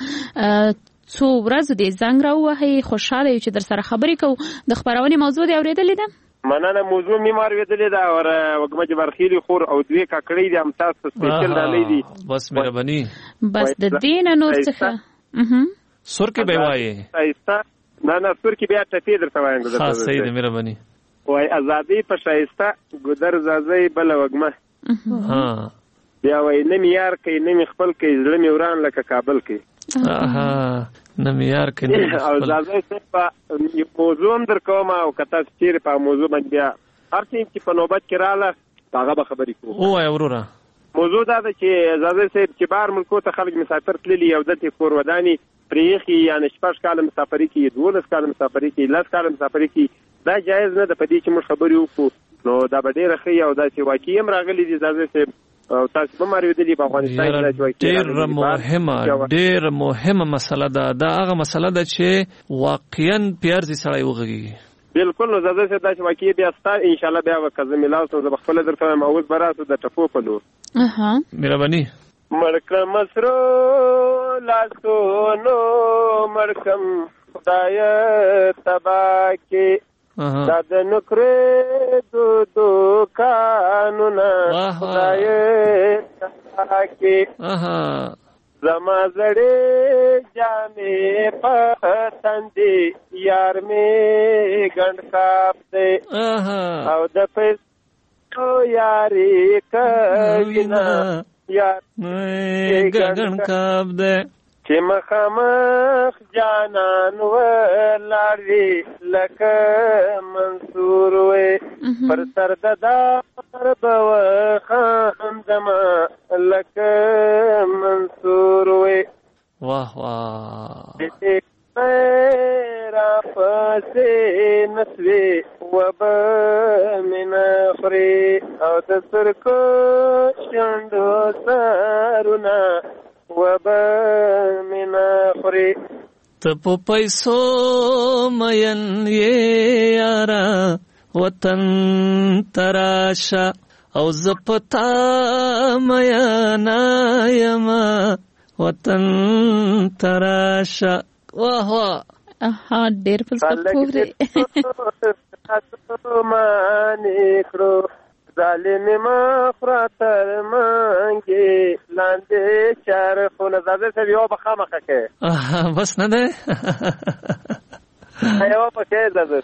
څو ورځې د زنګ راووهي خوشاله یو چې در سره خبرې کوو د خبرونې موضوع دی اورېدلې ده مننه موضوع میمار ویدلې ده او وګمه برخیلی خور او دوی کاکړې دي هم تاسو سپیشل ډالې دي بس مهرباني بس د دین نور څه اها سرکی به وایي شایسته نه نه سرکی بیا ټپی درته وایم ګذر خاص صحیح دی مهرباني وای ازادي په شایسته ګذر زازي بل وګمه ها بیا وای نه میار کوي نه می خپل کوي زړه می وران لکه کابل کوي اها نه میار کوي او زازي په موضوع در کوم او کته چیرې په موضوع باندې بیا هر څه چې په نوبت کې رااله هغه به خبرې کوو او وای وروره موضوع دا ده چې زازي صاحب چې بار ملکو ته خلک مسافر تللی او دته کور ودانی پریخي یعنی شپږ کاله مسافري کې دولس کاله مسافري کې لس کاله مسافري کې دا جایز نه ده په دې چې موږ خبرې وکړو نو دا به ډېره ښه او دا چې واقعي هم راغلي دي زازي صاحب او تاسو به ماریدلی په افغانستان کې چې واقعي ډېره مهمه ډېره مهمه مسله ده دا هغه مسله ده چې واقعا پیارځي سړی وغږیږي بالکل نو زازي صاحب دا چې واقعي بیا ستا ان شاء الله بیا وکړه ملاو زه خپل درته وایم اوس براسو د ټپو په لور اها مهرباني مرکم مسرو لاسونو مرکم خدای تبا کې دا د نکره دو دو قانونا خدای تبا کې زما زړې جامې په تندې یار مې ګڼ کاپ دې او د پیسو یاري کوینا یار ګګن کاب ده چې مخامخ جانان ولاړې لکه منصور وې پر سر د دار به خاندمه لکه منصور وې واه واه را پسې نسوي وبه من خوري او د سرکو شندو سرونه وبه من خوري ته په پیسو مین یې یارا وطن تراشه او زپتا میانا یما وطن تراشه واه واه اها ډېر په سپورې مانی کړو ظالم ما خاطر مانګي لاندې چار خو نه زده سې یو بخامخه کې بس نه ده یو پکې زده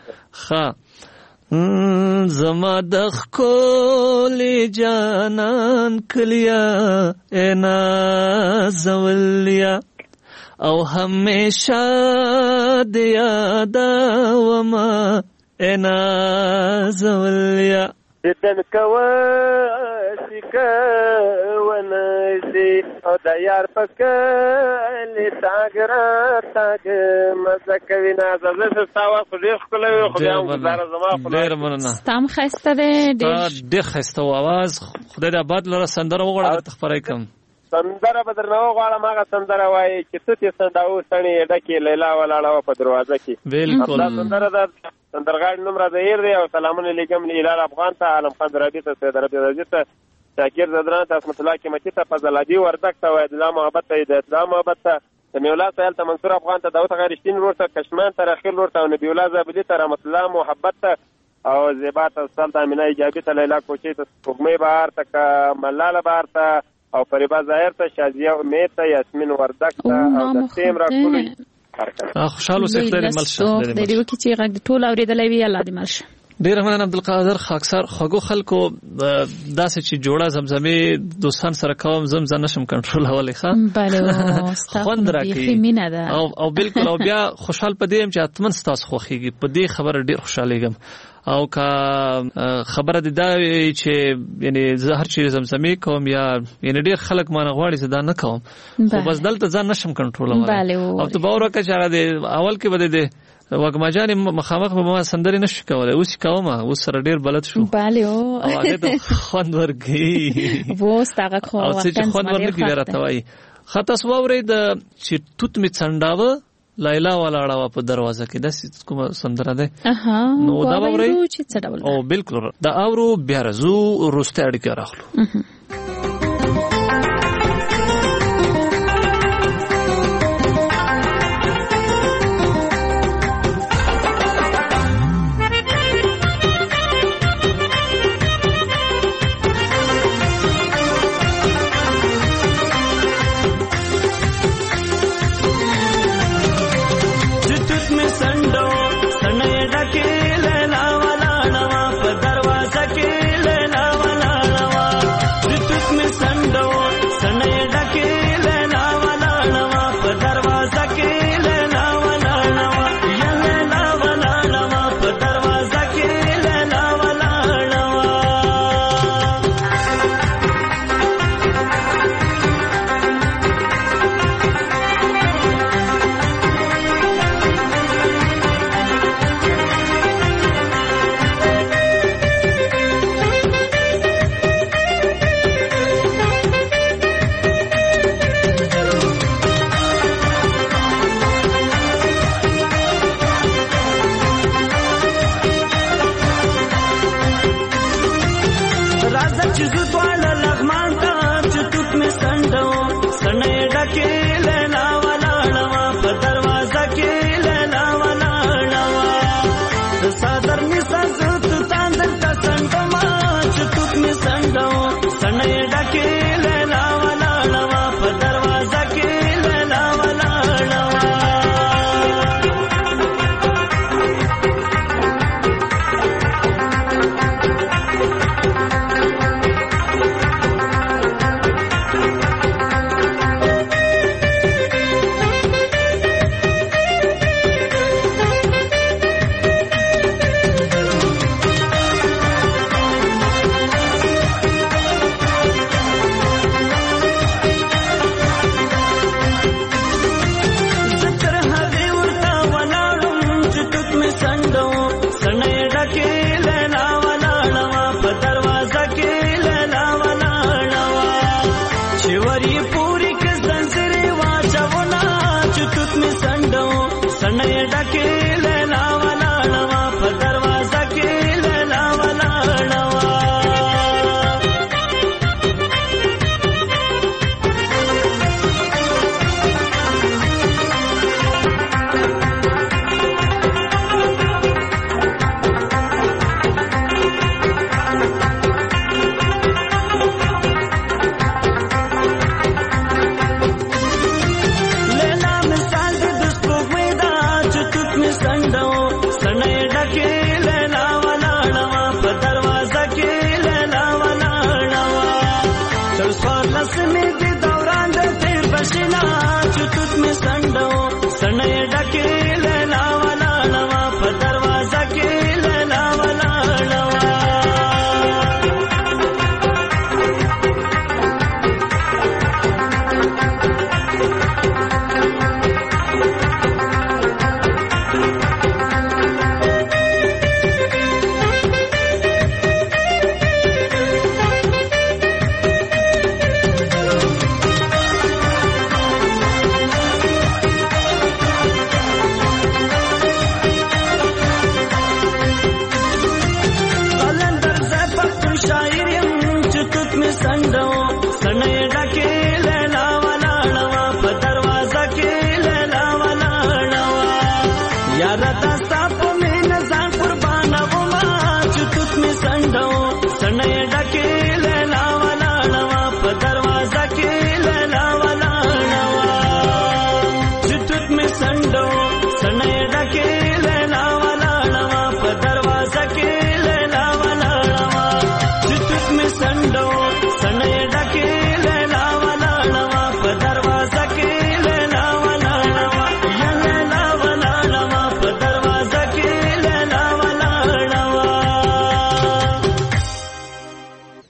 ها زما د خول جانان کلیا انا زولیا او همیشه د یاد وما انا زولیا دتن کوا سکونه سي او د یار پکل تاګرا تاګ مزه کوي نه زړه ستاوه خو دې خپل خو بیا گزاره زما خو ډېر مننه ستام خسته ده ډېر ډېر خسته आवाज خدای دې آباد لره سندره وغوړه ته خبرې کوم سندره به درنه وغواړم هغه سندره وایي چې څه تې سنداو سڼې ډکې لیلا ولاړه وه په دروازه کې. بالکل دا سندره ده. سندرغاړي نوم را ظهیر دی او سلامونه لیږم هلال افغان ته، عالم خان درابي ته، سید ربیع رضي ته، شاکر زدران ته، عصمت الله قیمتي ته، فضل عدي وردک ته، وحید الله محبت ته، هدایت الله محبت ته، سمیع الله سهیل ته، منصور افغان ته، داود غیر رښتین ورور ته، کشمان ته، رخیل ورور ته او نبی الله زابلي ته، رحمت الله محبت ته او زیبا ته، استاد امینه ایجابي ته، لیلا کوچي ته، سپوږمۍ بهار ته، ملاله بهار ته او فریبا ظاهر ته، شازیه امید ته، یاسمین وردک ته او د سیم را کولې خوشاله اوسئ. خدای دې مل شه. خدای دې وکړي چې غږ ټول اورېدلی وي. الله دې مل شه. ډیر مننه عبدالقادر خاکسار. خوږو خلکو داسې چې جوړه زمزمې دوستان سره کوم زمزم نشم کنټرولولی. ښه بله خوند راکوي او او بالکل او بیا خوشحال په دې یم چې حتما ستاسو خوښېږي. په دې خبره ډېر خوشحالېږم. او که خبره دې دا وي چې یعنې زه هر چیرې زمزمې کوم یا یعنې ډېر خلک مانه غواړي زه دا نه کوم، خو بس دلته ځان نشم کنټرولولی. او ته باور وکړه چې هغه د اول کې به د وګما جانې مخامخ به ما سندرې نشي کولی، اوس یې کوم، اوس سره ډېر بلد شو. بله او هغې ته خوند ورکوي. اوس هغه خو او څه چې خوند ورنکړي بیا راته وایي. ښه تاسو واورئ د چې توت مې څنډاوه لیلا ولاړه وه په دروازه کې، داسې کومه سندره ده. نو دا واورئ او بالکل دا اورو بیا راځو وروستۍ اړیکه راخلو. Tut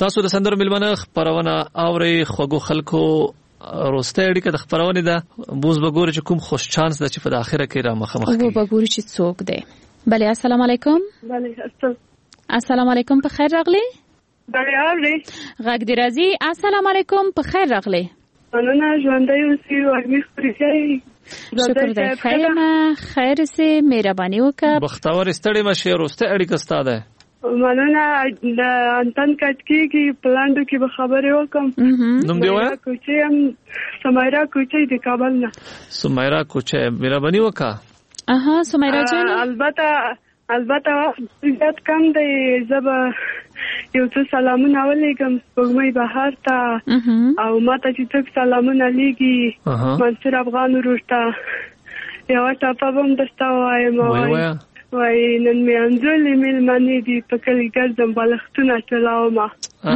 تاسو د سندرو ملمنه خبرونه اوري خوګو خلکو روسته اړیکه د خبرونه ده بوز بګور چې کوم خوش چانس ده چې په اخره کې را مخامخ او بګور چې څوک ده. بله السلام علیکم. بله السلام علیکم په خیر راغلی. بله اوري غږ دی راځي. السلام علیکم په خیر راغلی. مننه ژوندۍ اوسئ وږمې خپرې شئ. شکر دی خیر ما خیر سي مهرباني وکړه. بختور ستړي مشه روسته اړیکه ستاده. مننه د انتن کټ کېږي پلاندو کې به خبرې وکم. نوم دی وای کوچې هم سمیرا کوچې د کابل نه. سمیرا کوچې مهرباني وکړه. اها سمیرا جان البته البته زیات کم دی زبا یو څه سلامونه ولېږم سپوږمۍ بهار ته او ماته چې څوک سلامونه لېږي منصور افغان ورور ته یوه ټاپه به هم درته ووایم وایي نن مې انځولې مېلمنې دي په کلي ګرځم بالښتونه چلاومه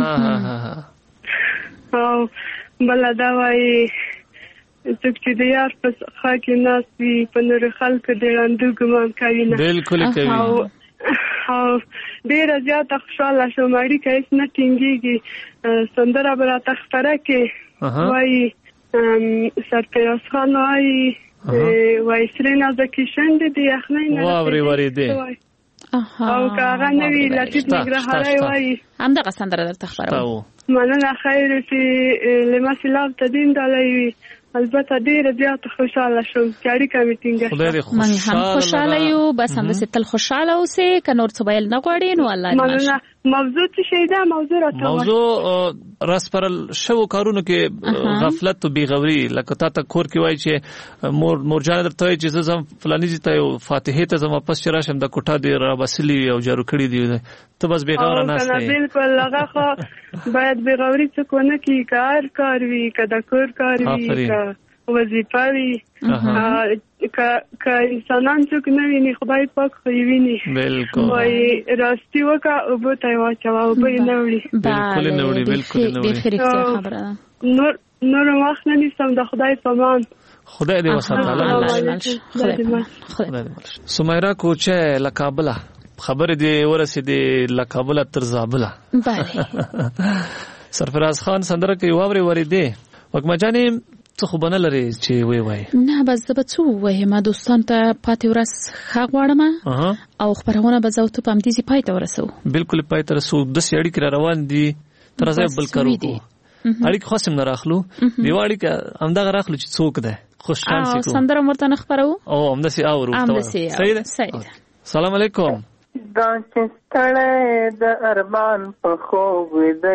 او بله دا وایي څوک چې د یار په خوا کې ناست وي په نورو خلکو د ړندو ګمان کوي نه بلکل کوي او ډېره زیاته خوشحاله شوم اړیکه هېڅ نه ټینګېږي سندره به راته خپره کې وایي سرفراز خان وایي وایي سرې نازکې شونډې د یخنۍ نه واورې ورېدې او که هغه نه وي لطیف نګرهاری وایي همدغه سندره درته خپروم. مننه خیر چې لمسې لاب ته دین ډالی وي البته ډېره زیاته خوشحاله شوم چې اړیکه مې ټینګه شوه. موږ هم خوشحاله یو بس همداسې تل خوشحاله اوسئ که نور څه ویل نه غواړې نو الله دې مننه. موضوع څه شی ده موضوع راته موضوع راسپرل شوو کارونو کې غفلت او بېغوري لکه تا ته کور کې وایي چې مور مورجانه درته وایي چې زه ځم فلاني ځای ته یو فاتحې ته ځم واپس چې راشم د کوټه دې راباسلي او جارو کړي دي ته بس بېغوره ناست یې. بلکل هغه خو باید بېغوري څوک ونه کړي که هر کار وي که د کور کار وي که وظیفه وي که انسانان څوک نه ویني خدای پاک خو یې ویني. وایي راستي وکړه اوبو ته یې واچوه اوبه یې نه وړي. بلکل نه وړي بلکل نه وړي. نور وخت نه نیسم د خدای په امان. خدای دې وساته. سمیرا کوچه له کابله خبرې دې ورسېدې له کابله تر زابله. سرفراز خان سندره کې واورې ورېدې وږمه جانې څه خو به نه لرې چې وی وایي. نه بس زه به څه ووایم دوستانو ته پاتې ورځ ښه غواړم او خپرونه به زه او ته په همدې ځای پای ته ورسوو. بلکل پای ته رسوو داسې اړیکې را روان دي ته راځئ بل کار وکړو. اړیکې خاص هم نه راخلو یوه اړیکه همدغه راخلو چې څوک دی خوش چانس یې کړو سندره هم ورته نه خپروو او همداسې اورو صحیح ده. سلام علیکم. دا چې ستړی د ارمان په خوب ویده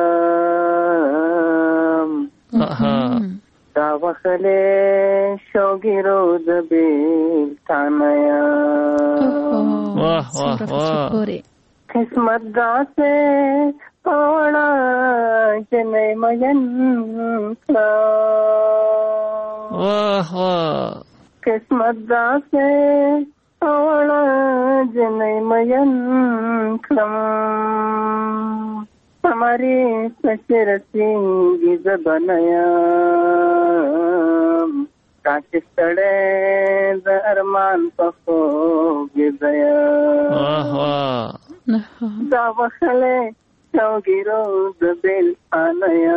یم دا وخلې شوګیرو د بیلتانه یم واه واه واه قسمت داسې پوړه جنې مین کړه واه واه قسمت داسې پوړه جنې مین کړم हमारे सचरती जबनया काच सड़े दरमान पखो गया दावखले चौगिरो दबिल आनया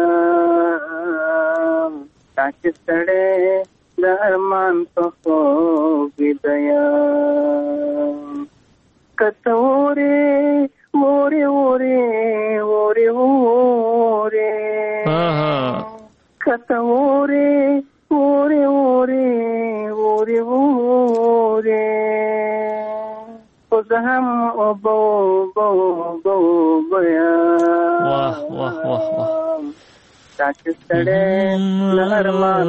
काच सड़े दरमान पखो गया कतोरे ओरे ओरे ओरे ओरे कता ओरे ओरे ओरे ओरे ओरे हम बो बो बो गया वाह वाह वाह वाह काच सड़े लहरमान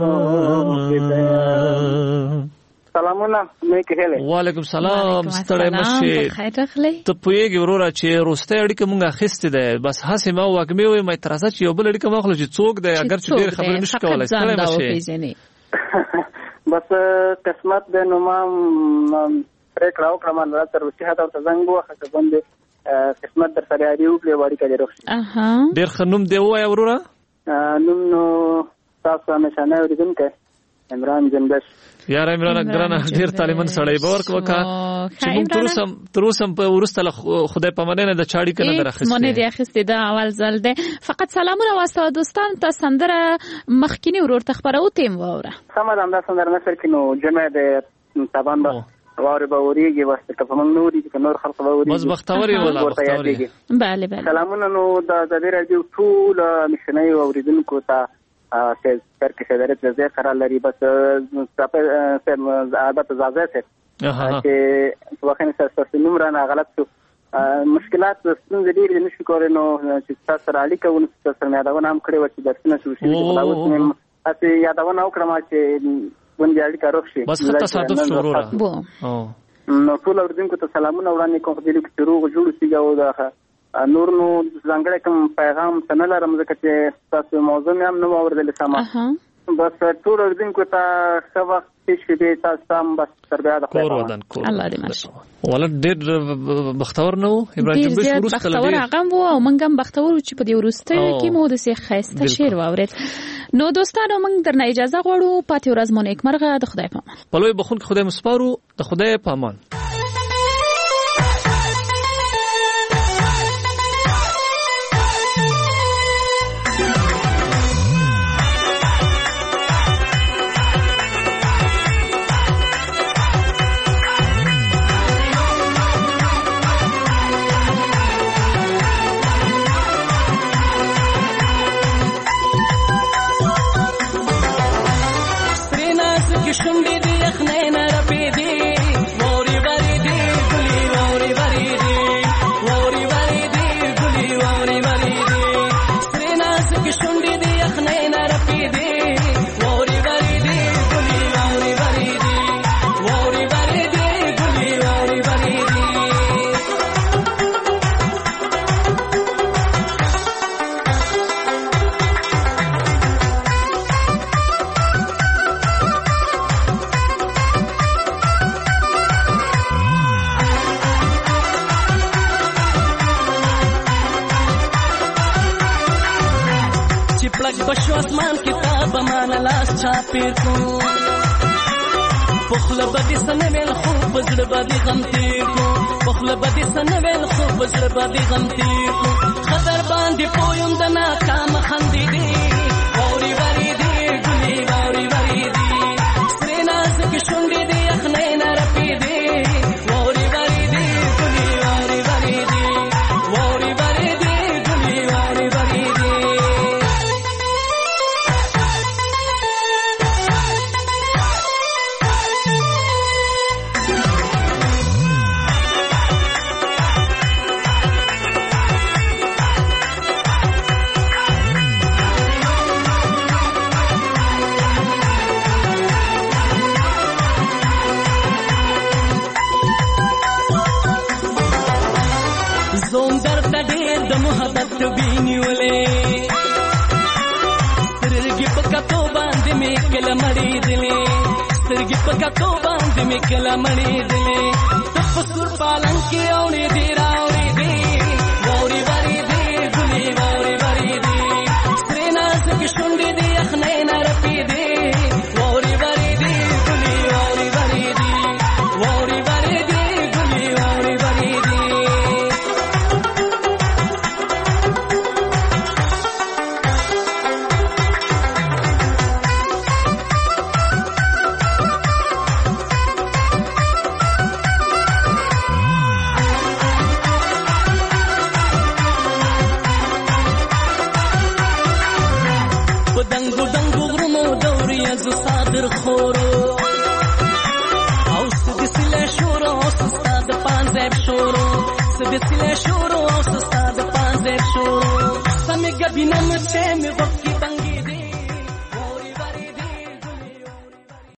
سلامونه مې کهله. وعلیکم سلام ستړی مشه. خیر راغلی. ته پوهیږي وروره چې روسته اړیکه مونږه اخیستې ده بس هسې ما وګمې وې مې ترازه چې یو بل اړیکه واخلو چې څوک دی اگر چې ډېر خبرې نشي کولای ستړی مشه. بس قسمت د نو ما پریکړه وکړه ما نه تر وسه هاته ته زنګ وخه باندې قسمت در سره اړیو په وړي کې راوښه. اها ډېر خنوم دی وای وروره. نوم نو تاسو همیشه نه ورېدونکې عمران جنبش یار عمران ګرانه ډیر طالبان سړی باور وکا چې موږ تروسم تروسم په ورسته خدای پامانه د چاړي کنه درخصته مونږ دې اخستې دا اول ځل ده فقط سلامونه واسطه دوستان ته سندره مخکینی ورور تخبرو تیم وره سمه دا سندره نشر کینو جمع د تابان با واره باوريږي واسطه که موږ نوري چې نور خلک باوري بس بختوري ولا بختوري bale bale سلامونه نو د د راډیو ټول مشنۍ اوریدونکو ته چې تر کې شدارت زه قرار لري بس په عادت زازه سه چې واخینه سره نمبر نه غلط شو مشکلات څنګه ډیر نشو کولای نو چې تاسو را اړیکه ونه تاسو نه دا ونه هم کړی و چې درسونه شو شي دا اوس مې اته یادونه وکړم چې ونځي اړیکه روښي بس خطا صادف شروع را نو ټول اوریدونکو ته سلامونه وړاندې کوم چې چې روغ جوړ شي او دا نور نو څنګه کوم پیغام تنل راځم چې تاسو موضوع هم نو اوریدل سم بس ټول اوریدونکو ته ښه وخت چې دې تاسو هم بس تر بیا د کور ودان کور الله دې ماشي ولر ډېر بختور نو ابراهیم بش ورسته بختور هغه وو او موږ هم بختور چې په دې ورسته کې مو د سي خاسته شعر واورید نو دوستانو موږ درنه اجازه غواړو پاتې ورځ مو نیک مرغه د خدای پامان په لوی بخون خدای مسپارو د خدای پامان شونډې دې یخنۍ نه رپېدې وورې ورې دې ګلې وورې ورې دې وورې ورې دې ګلې وورې ورې دې سرې نازکې شونډې دې یخنۍ نه رپېدې وورې ورې دې ګلې وورې ورې دې وورې ورې دې ګلې وورې ورې دې بشو اسمان کتاب مان لاس چاپیر کو پخله بدی سنویل خوب بزړه بدی غم تیر کو پخله بدی سنویل خوب بزړه بدی غم تیر کو خطر باندې پویم د ناکام خندې دی ووري وری دی ګلې ووري وری دی سرې نازکې شونډې دی یخنۍ نه رپېدې ووري وری دی ګلې ووري وری دی ووري وری دی ګلې ووري وری دی محبت بینی ولې سترګې په کتو باندې مې کله مړې دلې سترګې په کتو باندې مې کله مړې دلې ته په سور پالن کې اورې دې راوړې دې ووري وری دې ګلې ووري وری دې سرې نازکې شونډې دې یخنۍ نه رپېدې ووري وری دې ګلې ووري وری دې ووري وری دې ګلې ووري وری دې دنګو دنګو غرونو دوري از صادر خورو او سدسله شورو استاد پانزب شورو سدسله شورو استاد پانزب شورو سمګ بینم چې مې وکي